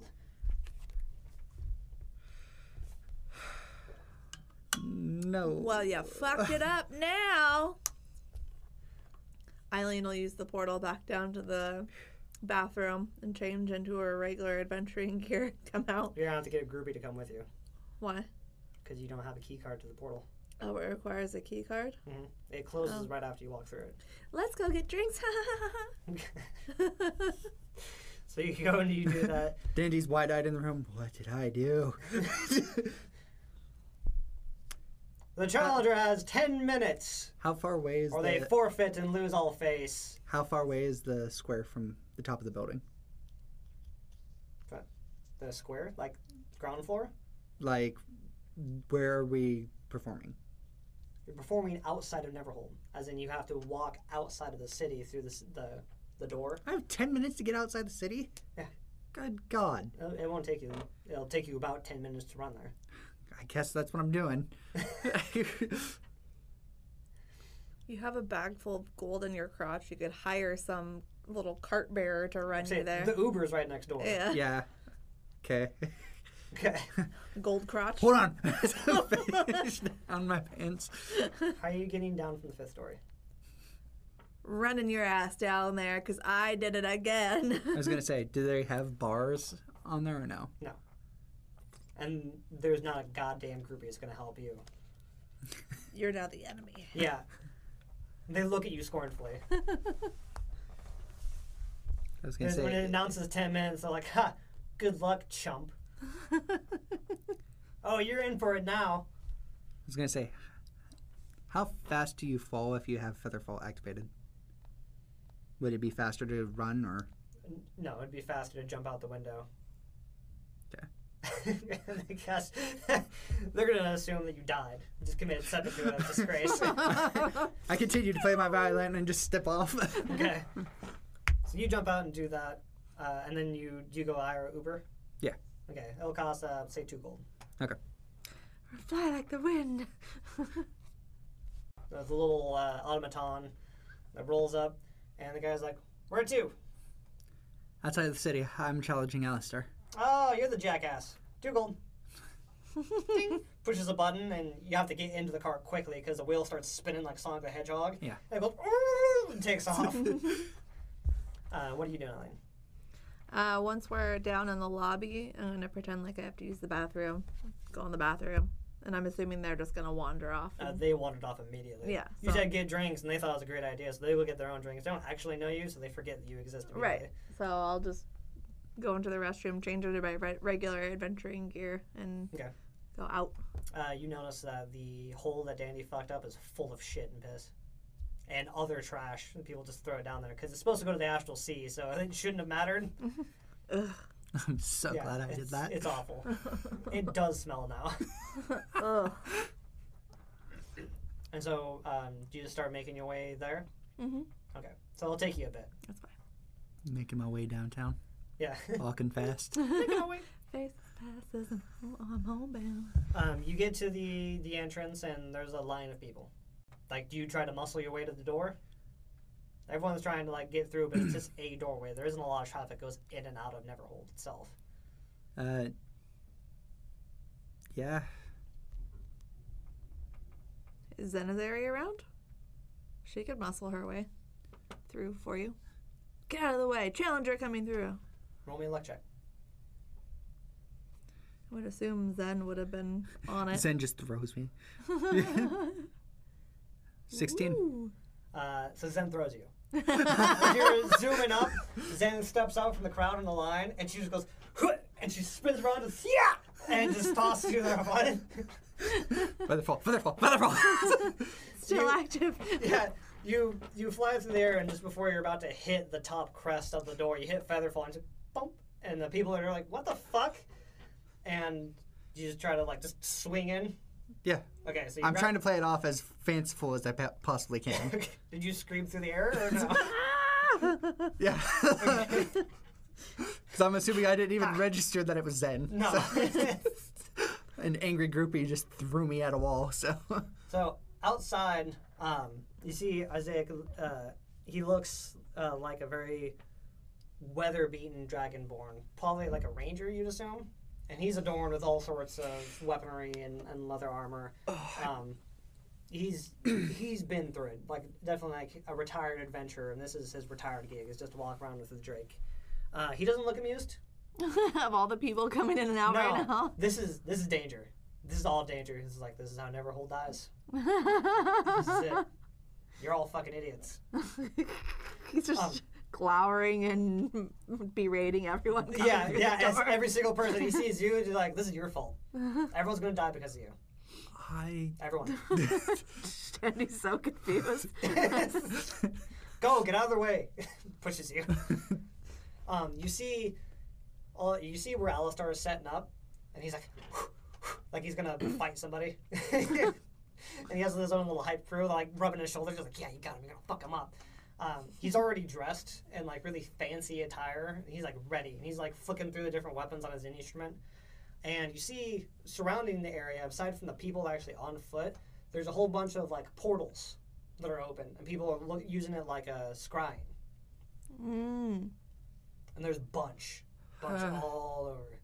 No. Well, you fucked it up now. Eileen will use the portal back down to the bathroom and change into her regular adventuring gear. Come out. You're gonna have to get a groupie to come with you Why? because you don't have a key card to the portal. Oh, it requires a key card? Mm-hmm. It closes right after you walk through it. Let's go get drinks. So you go and you do that. Dandy's wide-eyed in the room. What did I do? The challenger has 10 minutes, How far away is or they forfeit and lose all face. How far away is the square from the top of the building? The square, like ground floor. Like, where are we performing? You're performing outside of Neverhold, as in you have to walk outside of the city through the door. I have 10 minutes to get outside the city? Yeah. Good God. It won't take you. It'll take you about 10 minutes to run there. I guess that's what I'm doing. You have a bag full of gold in your crotch. You could hire some little cart bearer to run you there. The Uber's right next door. Yeah. Yeah. Okay. Okay. Gold crotch. Hold on. Finish down my pants. How are you getting down from the 5th story? Running your ass down there because I did it again. I was going to say, do they have bars on there or no? No. And there's not a goddamn groupie that's going to help you. You're now the enemy. Yeah. They look at you scornfully. I was going to When it say, announces 10 minutes, they're like, ha, good luck, chump. Oh, you're in for it now. I was going to say, how fast do you fall if you have Featherfall activated? Would it be faster to run or? No, it'd be faster to jump out the window. Okay. Because they're going to assume that you died. Just committed seppuku out of disgrace. I continue to play my violin and just step off. Okay. So you jump out and do that, and then you go hire Uber? Yeah. Okay. It'll cost, say, 2 gold. Okay. Fly like the wind. There's a little automaton that rolls up, and the guy's like, where to? Outside of the city, I'm challenging Alistair. Oh, you're the jackass. 2 gold. Ding. Pushes a button, and you have to get into the car quickly because the wheel starts spinning like Sonic the Hedgehog. Yeah. And it goes, and takes off. What are you doing, Elaine? Once we're down in the lobby, I'm going to pretend like I have to use the bathroom. Go in the bathroom. And I'm assuming they're just going to wander off. They wandered off immediately. Yeah, You so- said get drinks, and they thought it was a great idea, so they will get their own drinks. They don't actually know you, so they forget that you exist immediately. Right. So I'll just go into the restroom, change into my regular adventuring gear, and Okay. go out. You notice that the hole that Dandy fucked up is full of shit and piss. And other trash. And people just throw it down there. Because it's supposed to go to the Astral Sea, so it shouldn't have mattered. Ugh. I'm so glad I did that. It's awful. It does smell now. Ugh. And so, do you just start making your way there? Mm-hmm. Okay. So it'll take you a bit. That's fine. Making my way downtown, Yeah. walking fast. Making my way. Face passes and I'm homebound. You get to the entrance, and there's a line of people. Like, do you try to muscle your way to the door? Everyone's trying to, like, get through, but it's just a doorway. There isn't a lot of traffic that goes in and out of Neverhold itself. Yeah. Is Zenithary around? She could muscle her way through for you. Get out of the way. Challenger coming through. Roll me a luck check. I would assume Zen would have been on it. Zen just throws me. 16. Ooh. So Zen throws you. As you're zooming up, Zen steps out from the crowd in the line, and she just goes, "Huh," and she spins around and yeah, and just tosses you there. Featherfall. Still active. Yeah, you fly through the air, and just before you're about to hit the top crest of the door, you hit Featherfall, and just bump, and the people are like, "What the fuck?" And you just try to like just swing in. Yeah. Okay, so I'm trying to play it off as fanciful as I possibly can. Okay. Did you scream through the air or no? Yeah. Because I'm assuming I didn't even register that it was Zen. No. So. An angry groupie just threw me at a wall, so. So outside, you see Isaiah. He looks like a very weather-beaten dragonborn, probably like a ranger, you'd assume. And he's adorned with all sorts of weaponry and leather armor. He's been through it, like definitely like a retired adventurer, and this is his retired gig, is just to walk around with his Drake. He doesn't look amused. Of all the people coming in and out right now. This is danger. This is all danger. This is how Neverhold dies. This is it. You're all fucking idiots. He's just glowering and berating everyone. Yeah. As every single person he sees you, he's like, this is your fault. Everyone's gonna die because of you. Everyone. Dandy's so confused. Go, get out of their way. Pushes you. You see where Alistar is setting up, and he's like he's gonna fight somebody. And he has his own little hype crew, like rubbing his shoulders, just like, yeah, you got him, you're gonna fuck him up. He's already dressed in like really fancy attire. He's like ready, and he's like flicking through the different weapons on his instrument. And you see surrounding the area, aside from the people actually on foot, there's a whole bunch of like portals that are open, and people are using it like a scrying. And there's a bunch all over.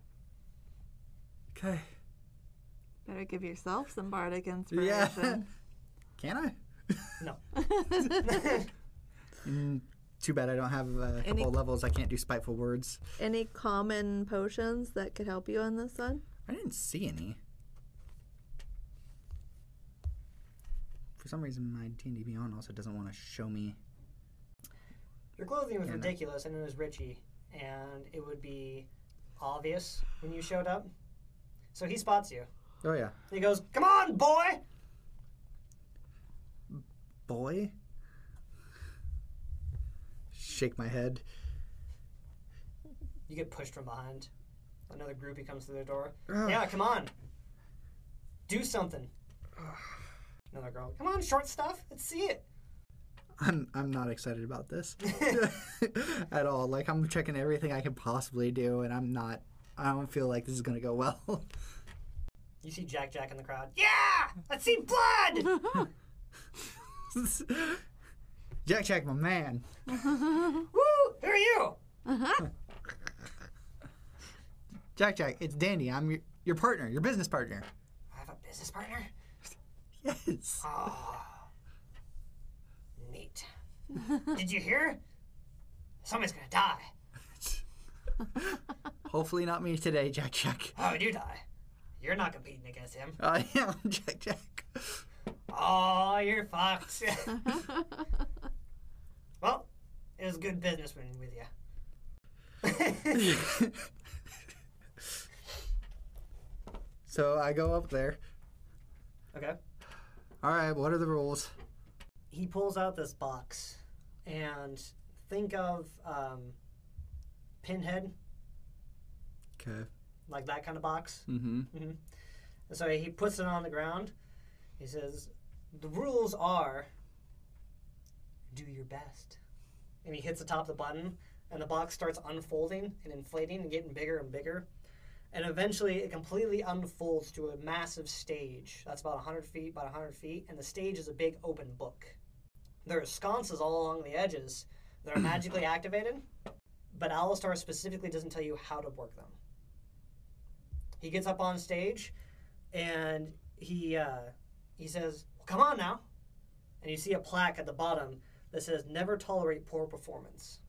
Okay. Better give yourself some bardic inspiration. Yeah. Can I? No. Too bad I don't have a couple levels. I can't do spiteful words. Any common potions that could help you in this one? I didn't see any. For some reason, my D&D Beyond also doesn't want to show me. Your clothing was ridiculous, and it was Richie, and it would be obvious when you showed up. So he spots you. Oh, yeah. He goes, "Come on, boy!" Boy? Shake my head. You get pushed from behind. Another groupie comes through the door. Ugh. Yeah, come on. Do something. Another girl. Come on, short stuff. Let's see it. I'm not excited about this at all. Like, I'm checking everything I can possibly do, and I don't feel like this is going to go well. You see Jack in the crowd. Yeah! Let's see blood! Jack, my man. Woo! Who are you? Jack, it's Dandy. I'm your partner, your business partner. I have a business partner? Yes. Oh. Neat. Did you hear? Somebody's gonna die. Hopefully not me today, Jack. Oh, you die. You're not competing against him. I am Jack. Oh, you're fucked. Well, it was good business with you. So I go up there. Okay. All right, what are the rules? He pulls out this box, and think of Pinhead, Okay. like that kind of box. Mm-hmm. And so he puts it on the ground. He says, "The rules are, do your best." And he hits the top of the button, and the box starts unfolding and inflating and getting bigger and bigger. And eventually it completely unfolds to a massive stage. That's about 100 feet by 100 feet, and the stage is a big open book. There are sconces all along the edges that are magically activated, but Alistar specifically doesn't tell you how to work them. He gets up on stage, and he says, "Well, come on now." And you see a plaque at the bottom that says, "Never tolerate poor performance."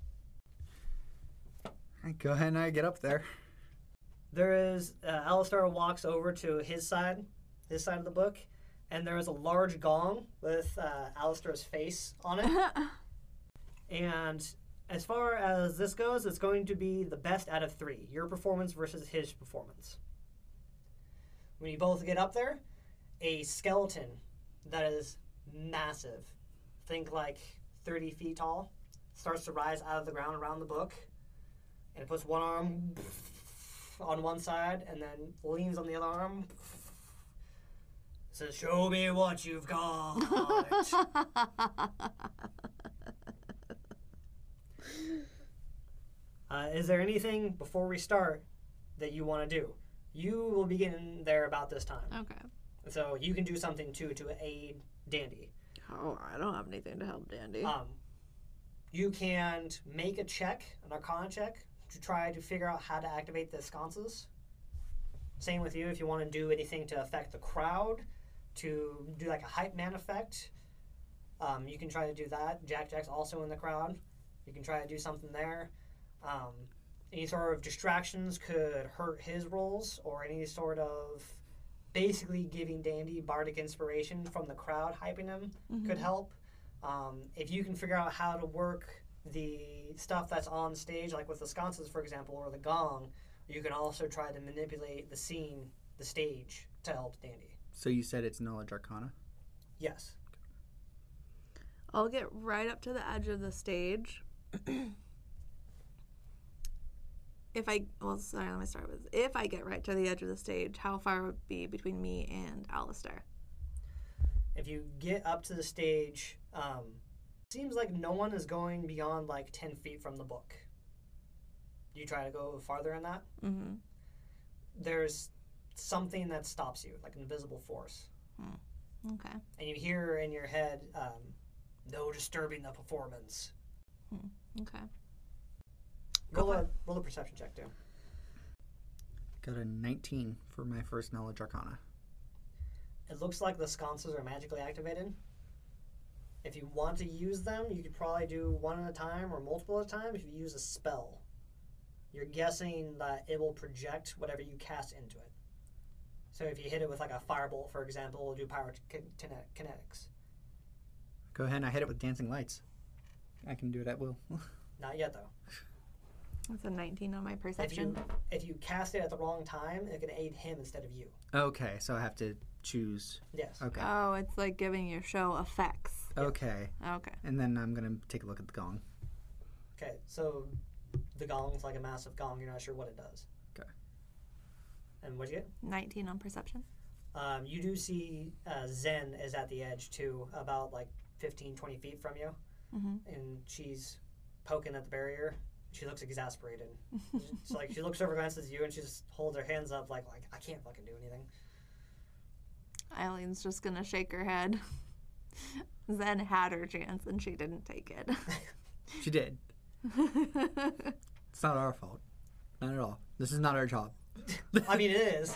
I go ahead and I get up there. There is, Alistar walks over to his side of the book, and there is a large gong with Alistar's face on it. And as far as this goes, it's going to be the best out of 3, your performance versus his performance. When you both get up there, a skeleton that is massive, think like 30 feet tall, starts to rise out of the ground around the book, and it puts one arm on one side and then leans on the other arm. Says, "Show me what you've got." Is there anything before we start that you want to do? You will begin there about this time. Okay. So you can do something too to aid Dandy. Oh, I don't have anything to help Dandy. You can make a check, an Arcana check, to try to figure out how to activate the sconces. Same with you if you want to do anything to affect the crowd, to do like a hype man effect. You can try to do that. Jack's also in the crowd. You can try to do something there. Any sort of distractions could hurt his rolls, or any sort of basically giving Dandy bardic inspiration from the crowd hyping him could help. If you can figure out how to work the stuff that's on stage, like with the sconces, for example, or the gong, you can also try to manipulate the scene, the stage, to help Dandy. So you said it's Knowledge Arcana? Yes. I'll get right up to the edge of the stage. If I get right to the edge of the stage, how far would it be between me and Alistair? If you get up to the stage, seems like no one is going beyond like 10 feet from the book. Do you try to go farther in that? Mm-hmm. There's something that stops you, like an invisible force. Okay. And you hear in your head, no disturbing the performance. Okay. Roll a perception check, too. Got a 19 for my first Knowledge Arcana. It looks like the sconces are magically activated. If you want to use them, you could probably do one at a time or multiple at a time if you use a spell. You're guessing that it will project whatever you cast into it. So if you hit it with like a firebolt, for example, it'll do pyrokinetics. Go ahead and I hit it with dancing lights. I can do it at will. Not yet, though. That's a 19 on my perception. If you cast it at the wrong time, it can aid him instead of you. Okay, so I have to choose. Yes. Okay. Oh, it's like giving your show effects. Okay. Okay. And then I'm going to take a look at the gong. Okay, so the gong's like a massive gong. You're not sure what it does. Okay. And what'd you get? 19 on perception. You do see Zen is at the edge, too, about like 15, 20 feet from you. Mm-hmm. And she's poking at the barrier. She looks exasperated. It's like she looks over, glances at you, and she just holds her hands up like I can't fucking do anything. Eileen's just gonna shake her head. Zen had her chance and she didn't take it. She did. It's not our fault. Not at all. This is not our job. I mean, it is.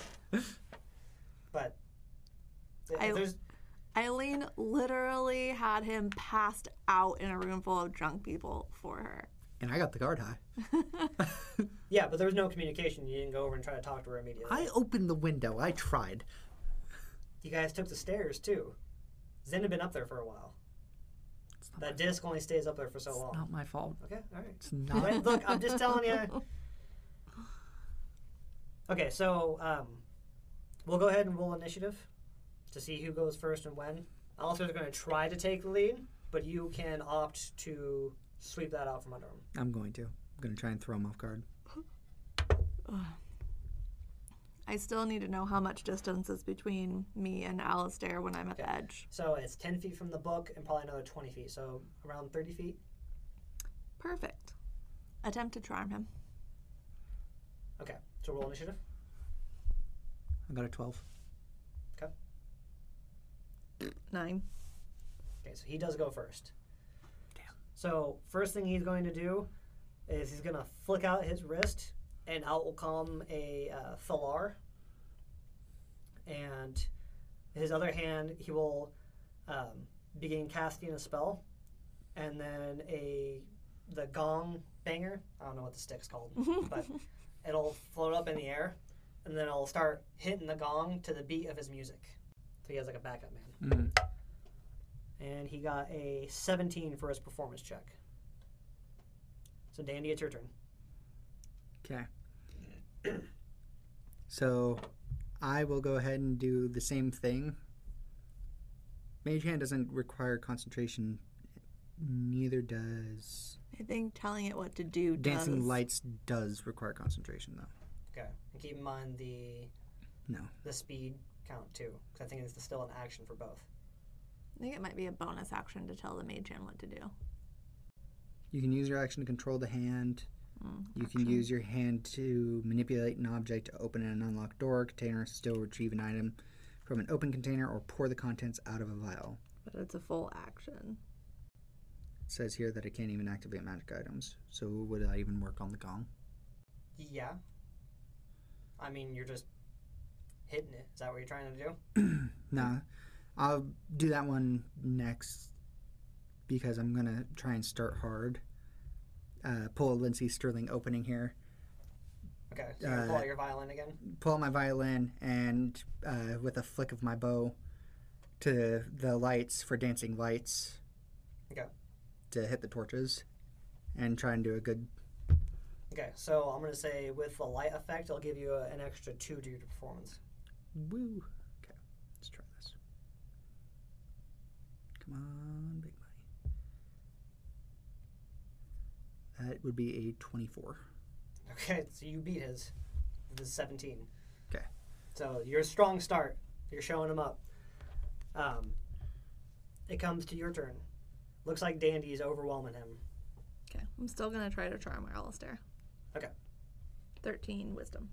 But there's... Eileen literally had him passed out in a room full of drunk people for her. And I got the guard high. Yeah, but there was no communication. You didn't go over and try to talk to her immediately. I opened the window. I tried. You guys took the stairs, too. Zen had been up there for a while. That disc only stays up there for so long. It's not my fault. Okay, all right. It's not. Right, look, I'm just telling you. Okay, so we'll go ahead and roll initiative to see who goes first and when. Alistair's going to try to take the lead, but you can opt to sweep that out from under him. I'm going to. I'm going to try and throw him off guard. I still need to know how much distance is between me and Alistair when I'm at the edge. So it's 10 feet from the book and probably another 20 feet, so around 30 feet. Perfect. Attempt to charm him. Okay, so roll initiative. I got a 12. Okay. 9. Okay, so he does go first. Damn. So first thing he's going to do is he's going to flick out his wrist, and out will come a Thalar. And his other hand, he will begin casting a spell, and then the gong banger. I don't know what the stick's called, but it'll float up in the air, and then it'll start hitting the gong to the beat of his music. So he has like a backup man. Mm-hmm. And he got a 17 for his performance check. So Dandy, it's your turn. Okay. So I will go ahead and do the same thing. Mage Hand doesn't require concentration. Neither does... I think telling it what to do Dancing does. Lights does require concentration, though. Okay. And keep in mind No. the speed count, too, because I think it's still an action for both. I think it might be a bonus action to tell the mage hand what to do. You can use your action to control the hand. You can action. use your hand to manipulate an object to open an unlocked door, container, still retrieve an item from an open container, or pour the contents out of a vial. But it's a full action. It says here that it can't even activate magic items. So would that even work on the gong? Yeah. I mean, you're just hitting it. Is that what you're trying to do? Nah. I'll do that one next because I'm going to try and start hard. Pull a Lindsay Sterling opening here. Okay, so you're going to pull out your violin again? Pull out my violin and with a flick of my bow to the lights for dancing lights. Okay. To hit the torches and try and do a good... Okay, so I'm going to say with the light effect, I'll give you an extra 2 to your performance. Woo. Okay, let's try this. Come on, big money. That would be a 24. Okay, so you beat his. This is 17. Okay. So you're a strong start. You're showing him up. It comes to your turn. Looks like Dandy is overwhelming him. Okay, I'm still gonna try to charm Alistair. Okay. 13 wisdom.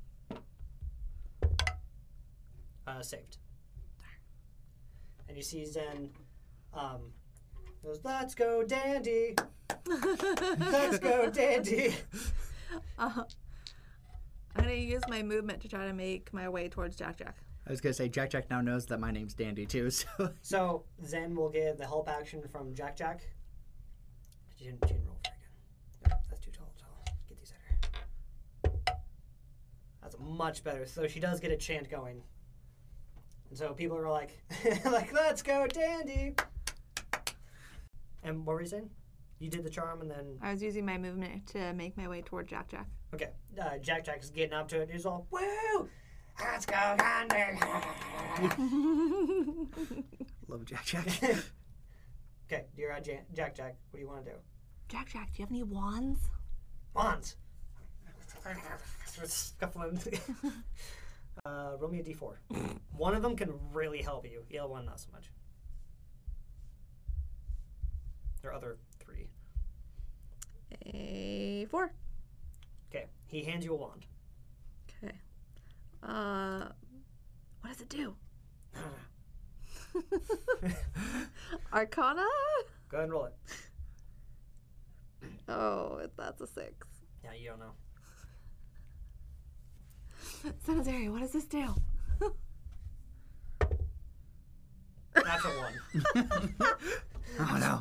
Saved. And you see Zen goes, "Let's go, Dandy! Let's go, Dandy!" I'm gonna use my movement to try to make my way towards Jack Jack. I was going to say, Jack Jack now knows that my name's Dandy, too, so... So Zen will get the help action from Jack Jack. She didn't roll for again. Nope, that's too tall. Get these at her. That's much better. So she does get a chant going. And so people are like, "Let's go, Dandy!" And what were you saying? You did the charm and then... I was using my movement to make my way toward Jack Jack. Okay. Jack Jack is getting up to it. He's all, "Woo! Let's go, Dandy!" Love Jack Jack. Okay, you're at Jack Jack. What do you want to do? Jack Jack, do you have any wands? Wands. Scuffling. Roll me a d4. One of them can really help you. The other one, not so much. There are other 3. A 4. Okay, he hands you a wand. Okay. What does it do? Arcana? Go ahead and roll it. Oh, that's a 6. Yeah, you don't know. Sanazari, what does this do? That's a 1. Oh, no.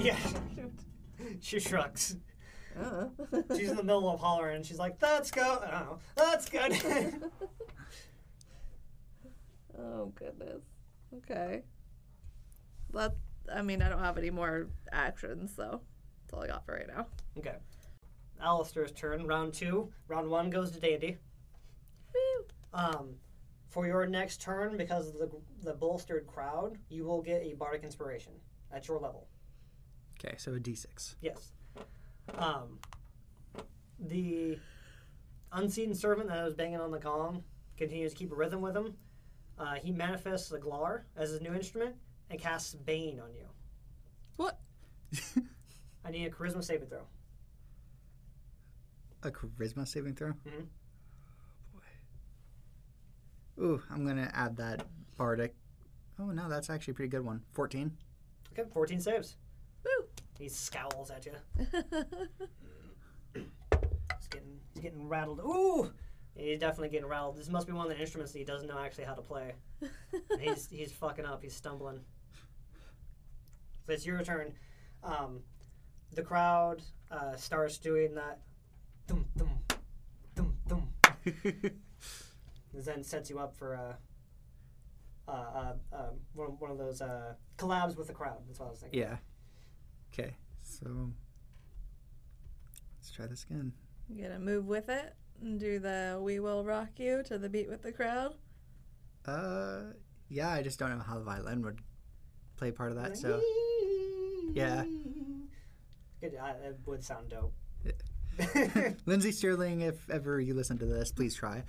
She shrugs. She's in the middle of hollering and she's like, "Let's go." I don't know. That's good. Oh, goodness. Okay. I mean, I don't have any more actions, so that's all I got for right now. Okay. Alistair's turn. Round 2. Round 1 goes to Dandy. Woo. For your next turn, because of the bolstered crowd, you will get a bardic inspiration at your level. Okay, so a d6. Yes. The unseen servant that was banging on the gong continues to keep a rhythm with him. He manifests the Glar as his new instrument and casts Bane on you. What? I need a charisma saving throw. A charisma saving throw? Mm-hmm. Oh, boy. Ooh, I'm going to add that bardic. Oh, no, that's actually a pretty good one. 14. Okay, 14 saves. Woo! He scowls at you. He's getting rattled. Ooh! He's definitely getting rattled. This must be one of the instruments that he doesn't know actually how to play. He's fucking up. He's stumbling. So it's your turn. The crowd starts doing that thum thum thum thum. And then sets you up for one of those collabs with the crowd. That's what I was thinking. Yeah. Okay, so let's try this again. You gonna move with it and do the "We Will Rock You" to the beat with the crowd? Yeah, I just don't know how the violin would play part of that, so yeah. It would sound dope. Lindsay Sterling, if ever you listen to this, please try.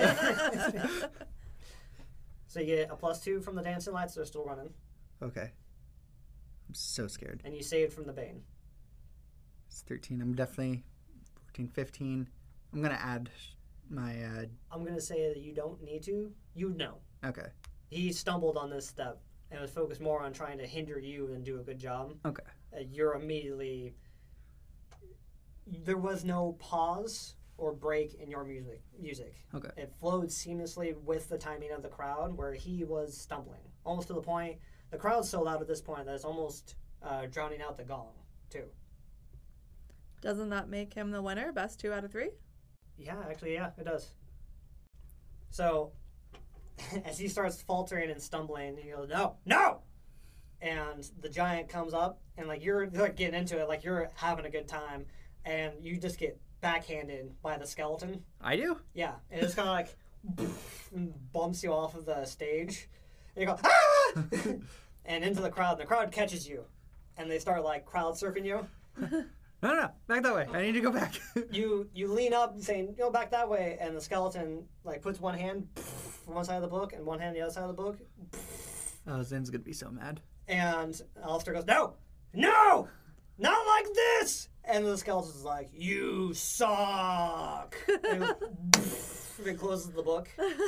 So you get a +2 from the dancing lights. They're still running. Okay. I'm so scared. And you saved from the Bane. It's 13. I'm definitely 14, 15. I'm going to add my... I'm going to say that you don't need to. You know. Okay. He stumbled on this step and was focused more on trying to hinder you than do a good job. Okay. You're immediately... There was no pause or break in your music. Okay. It flowed seamlessly with the timing of the crowd where he was stumbling. Almost to the point... The crowd's so loud at this point that it's almost drowning out the gong, too. Doesn't that make him the winner? Best 2 out of 3? Yeah, actually, yeah, it does. So, as he starts faltering and stumbling, he goes, "No, no!" And the giant comes up, and like you're like getting into it, like you're having a good time, and you just get backhanded by the skeleton. I do? Yeah, and it's kind of like bumps you off of the stage, and you go, "Ah!" and into the crowd. And the crowd catches you, and they start like crowd surfing you. No, back that way. I need to go back. You lean up saying, "Go back that way," and the skeleton like puts one hand from one side of the book and one hand on the other side of the book. Oh, Zen's gonna be so mad. And Alistair goes, "No! No! Not like this!" And the skeleton's like, "You suck!" And it closes the book.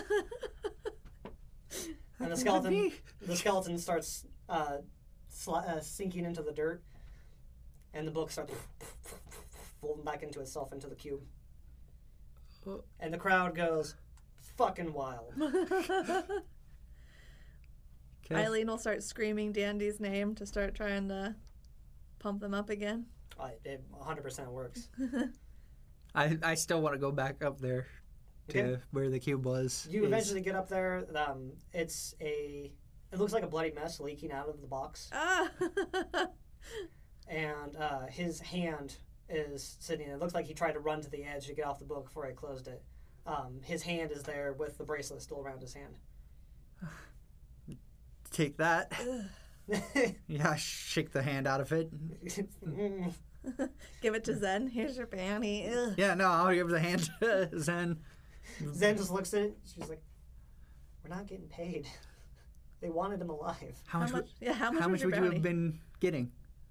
And the skeleton starts sinking into the dirt. And the book starts folding back into itself into the cube. And the crowd goes fucking wild. Okay. Eileen will start screaming Dandy's name to start trying to pump them up again. It 100% works. I still want to go back up there to Okay. where the cube was. You eventually get up there. It looks like a bloody mess leaking out of the box. Ah! And his hand is sitting. It looks like he tried to run to the edge to get off the book before I closed it. His hand is there with the bracelet still around his hand. Take that. Yeah, shake the hand out of it. Give it to Zen. Here's your bounty. Ugh. Yeah, no, I'll give the hand to Zen. Zen just looks at it. She's like, "We're not getting paid. They wanted him alive." How much much was would your you bounty? have been getting?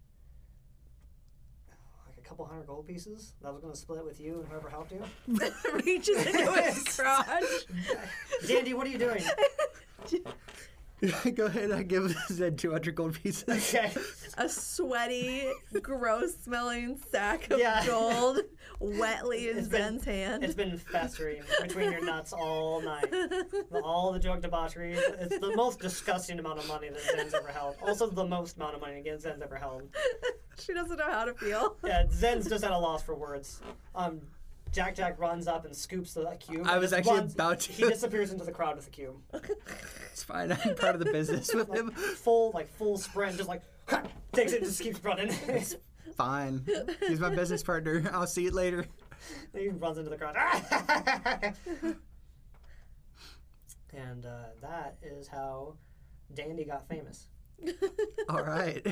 Like a couple hundred gold pieces. That was going to split with you and whoever helped you. Reaches into his crotch. Dandy, what are you doing? Go ahead, I give Zen 200 gold pieces. Okay. A sweaty, gross-smelling sack of Yeah. gold wetly in It's been- Zen's hand. It's been festering between your nuts all night. All the drug debauchery. It's the most disgusting amount of money that Zen's ever held. Also the most amount of money Zen's ever held. She doesn't know how to feel. Yeah, Zen's just at a loss for words. Jack runs up and scoops the cube. I and was just actually runs- about to. He disappears into the crowd with the cube. It's fine, I'm part of the business with him. Full sprint, just like takes it and just keeps running. Fine. He's my business partner. I'll see you later. He runs into the crowd. And that is how Dandy got famous. All right.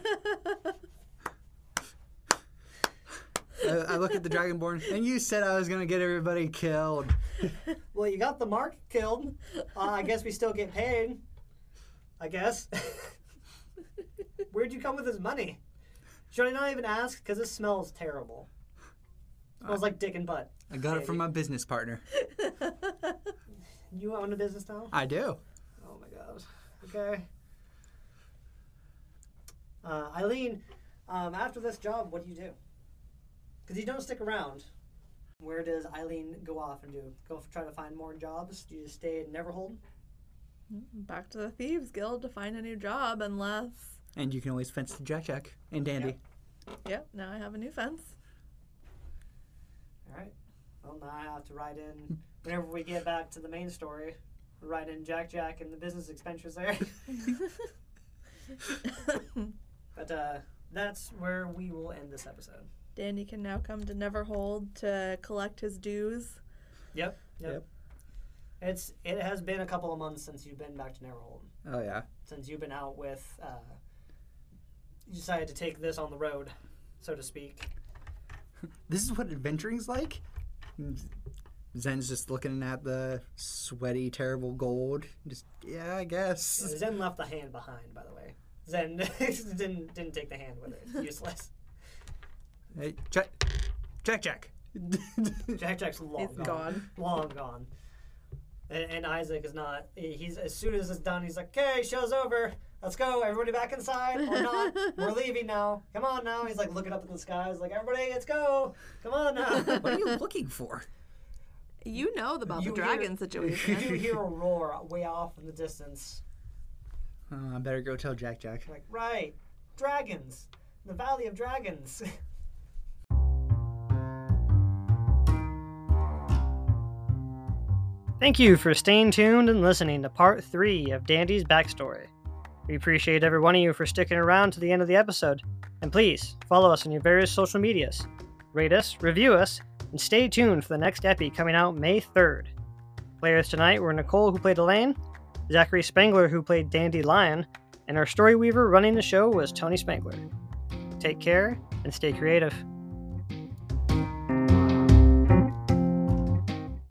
I look at the Dragonborn, and you said I was going to get everybody killed. Well, you got the mark killed. I guess we still get paid. I guess. Where'd you come with this money? Should I not even ask? Because this smells terrible. Smells like dick and butt. I got it from my business partner. You own a business now? I do. Oh my god. Okay. Eileen, after this job, what do you do? Because you don't stick around. Where does Eileen go off and do? Go try to find more jobs? Do you just stay in Neverhold? Back to the Thieves Guild to find a new job, unless... And you can always fence to Jack and Dandy. Yep, now I have a new fence. Alright. Well, now I have to write in, whenever we get back to the main story, write in Jack and the business expenditures there. But that's where we will end this episode. Dandy can now come to Neverhold to collect his dues. Yep. It has been a couple of months since you've been back to Neverhold. Oh, yeah. Since you've been out with, you decided to take this on the road, so to speak. This is what adventuring's like? Zen's just looking at the sweaty, terrible gold. Just, yeah, I guess. Yeah, Zen left the hand behind, by the way. Zen didn't take the hand with it. It's useless. Hey, Jack. Jack's long He's gone. gone. Long gone. And Isaac is not. He's as soon as it's done, he's like, "Okay, show's over. Let's go. Everybody back inside or not? We're leaving now. Come on now." He's like looking up at the sky. He's like, "Everybody, let's go. Come on now." What are you looking for? You know about You the hear- dragon You situation. do hear a roar way off in the distance. I better go tell Jack. You're like, right, dragons, the Valley of Dragons. Thank you for staying tuned and listening to part 3 of Dandy's backstory. We appreciate every one of you for sticking around to the end of the episode, and please follow us on your various social medias, rate us, review us, and stay tuned for the next epi coming out May 3rd. Players tonight were Nicole, who played Elaine, Zachary Spangler, who played Dandy Lion, and our story weaver running the show was Tony Spangler. Take care and stay creative.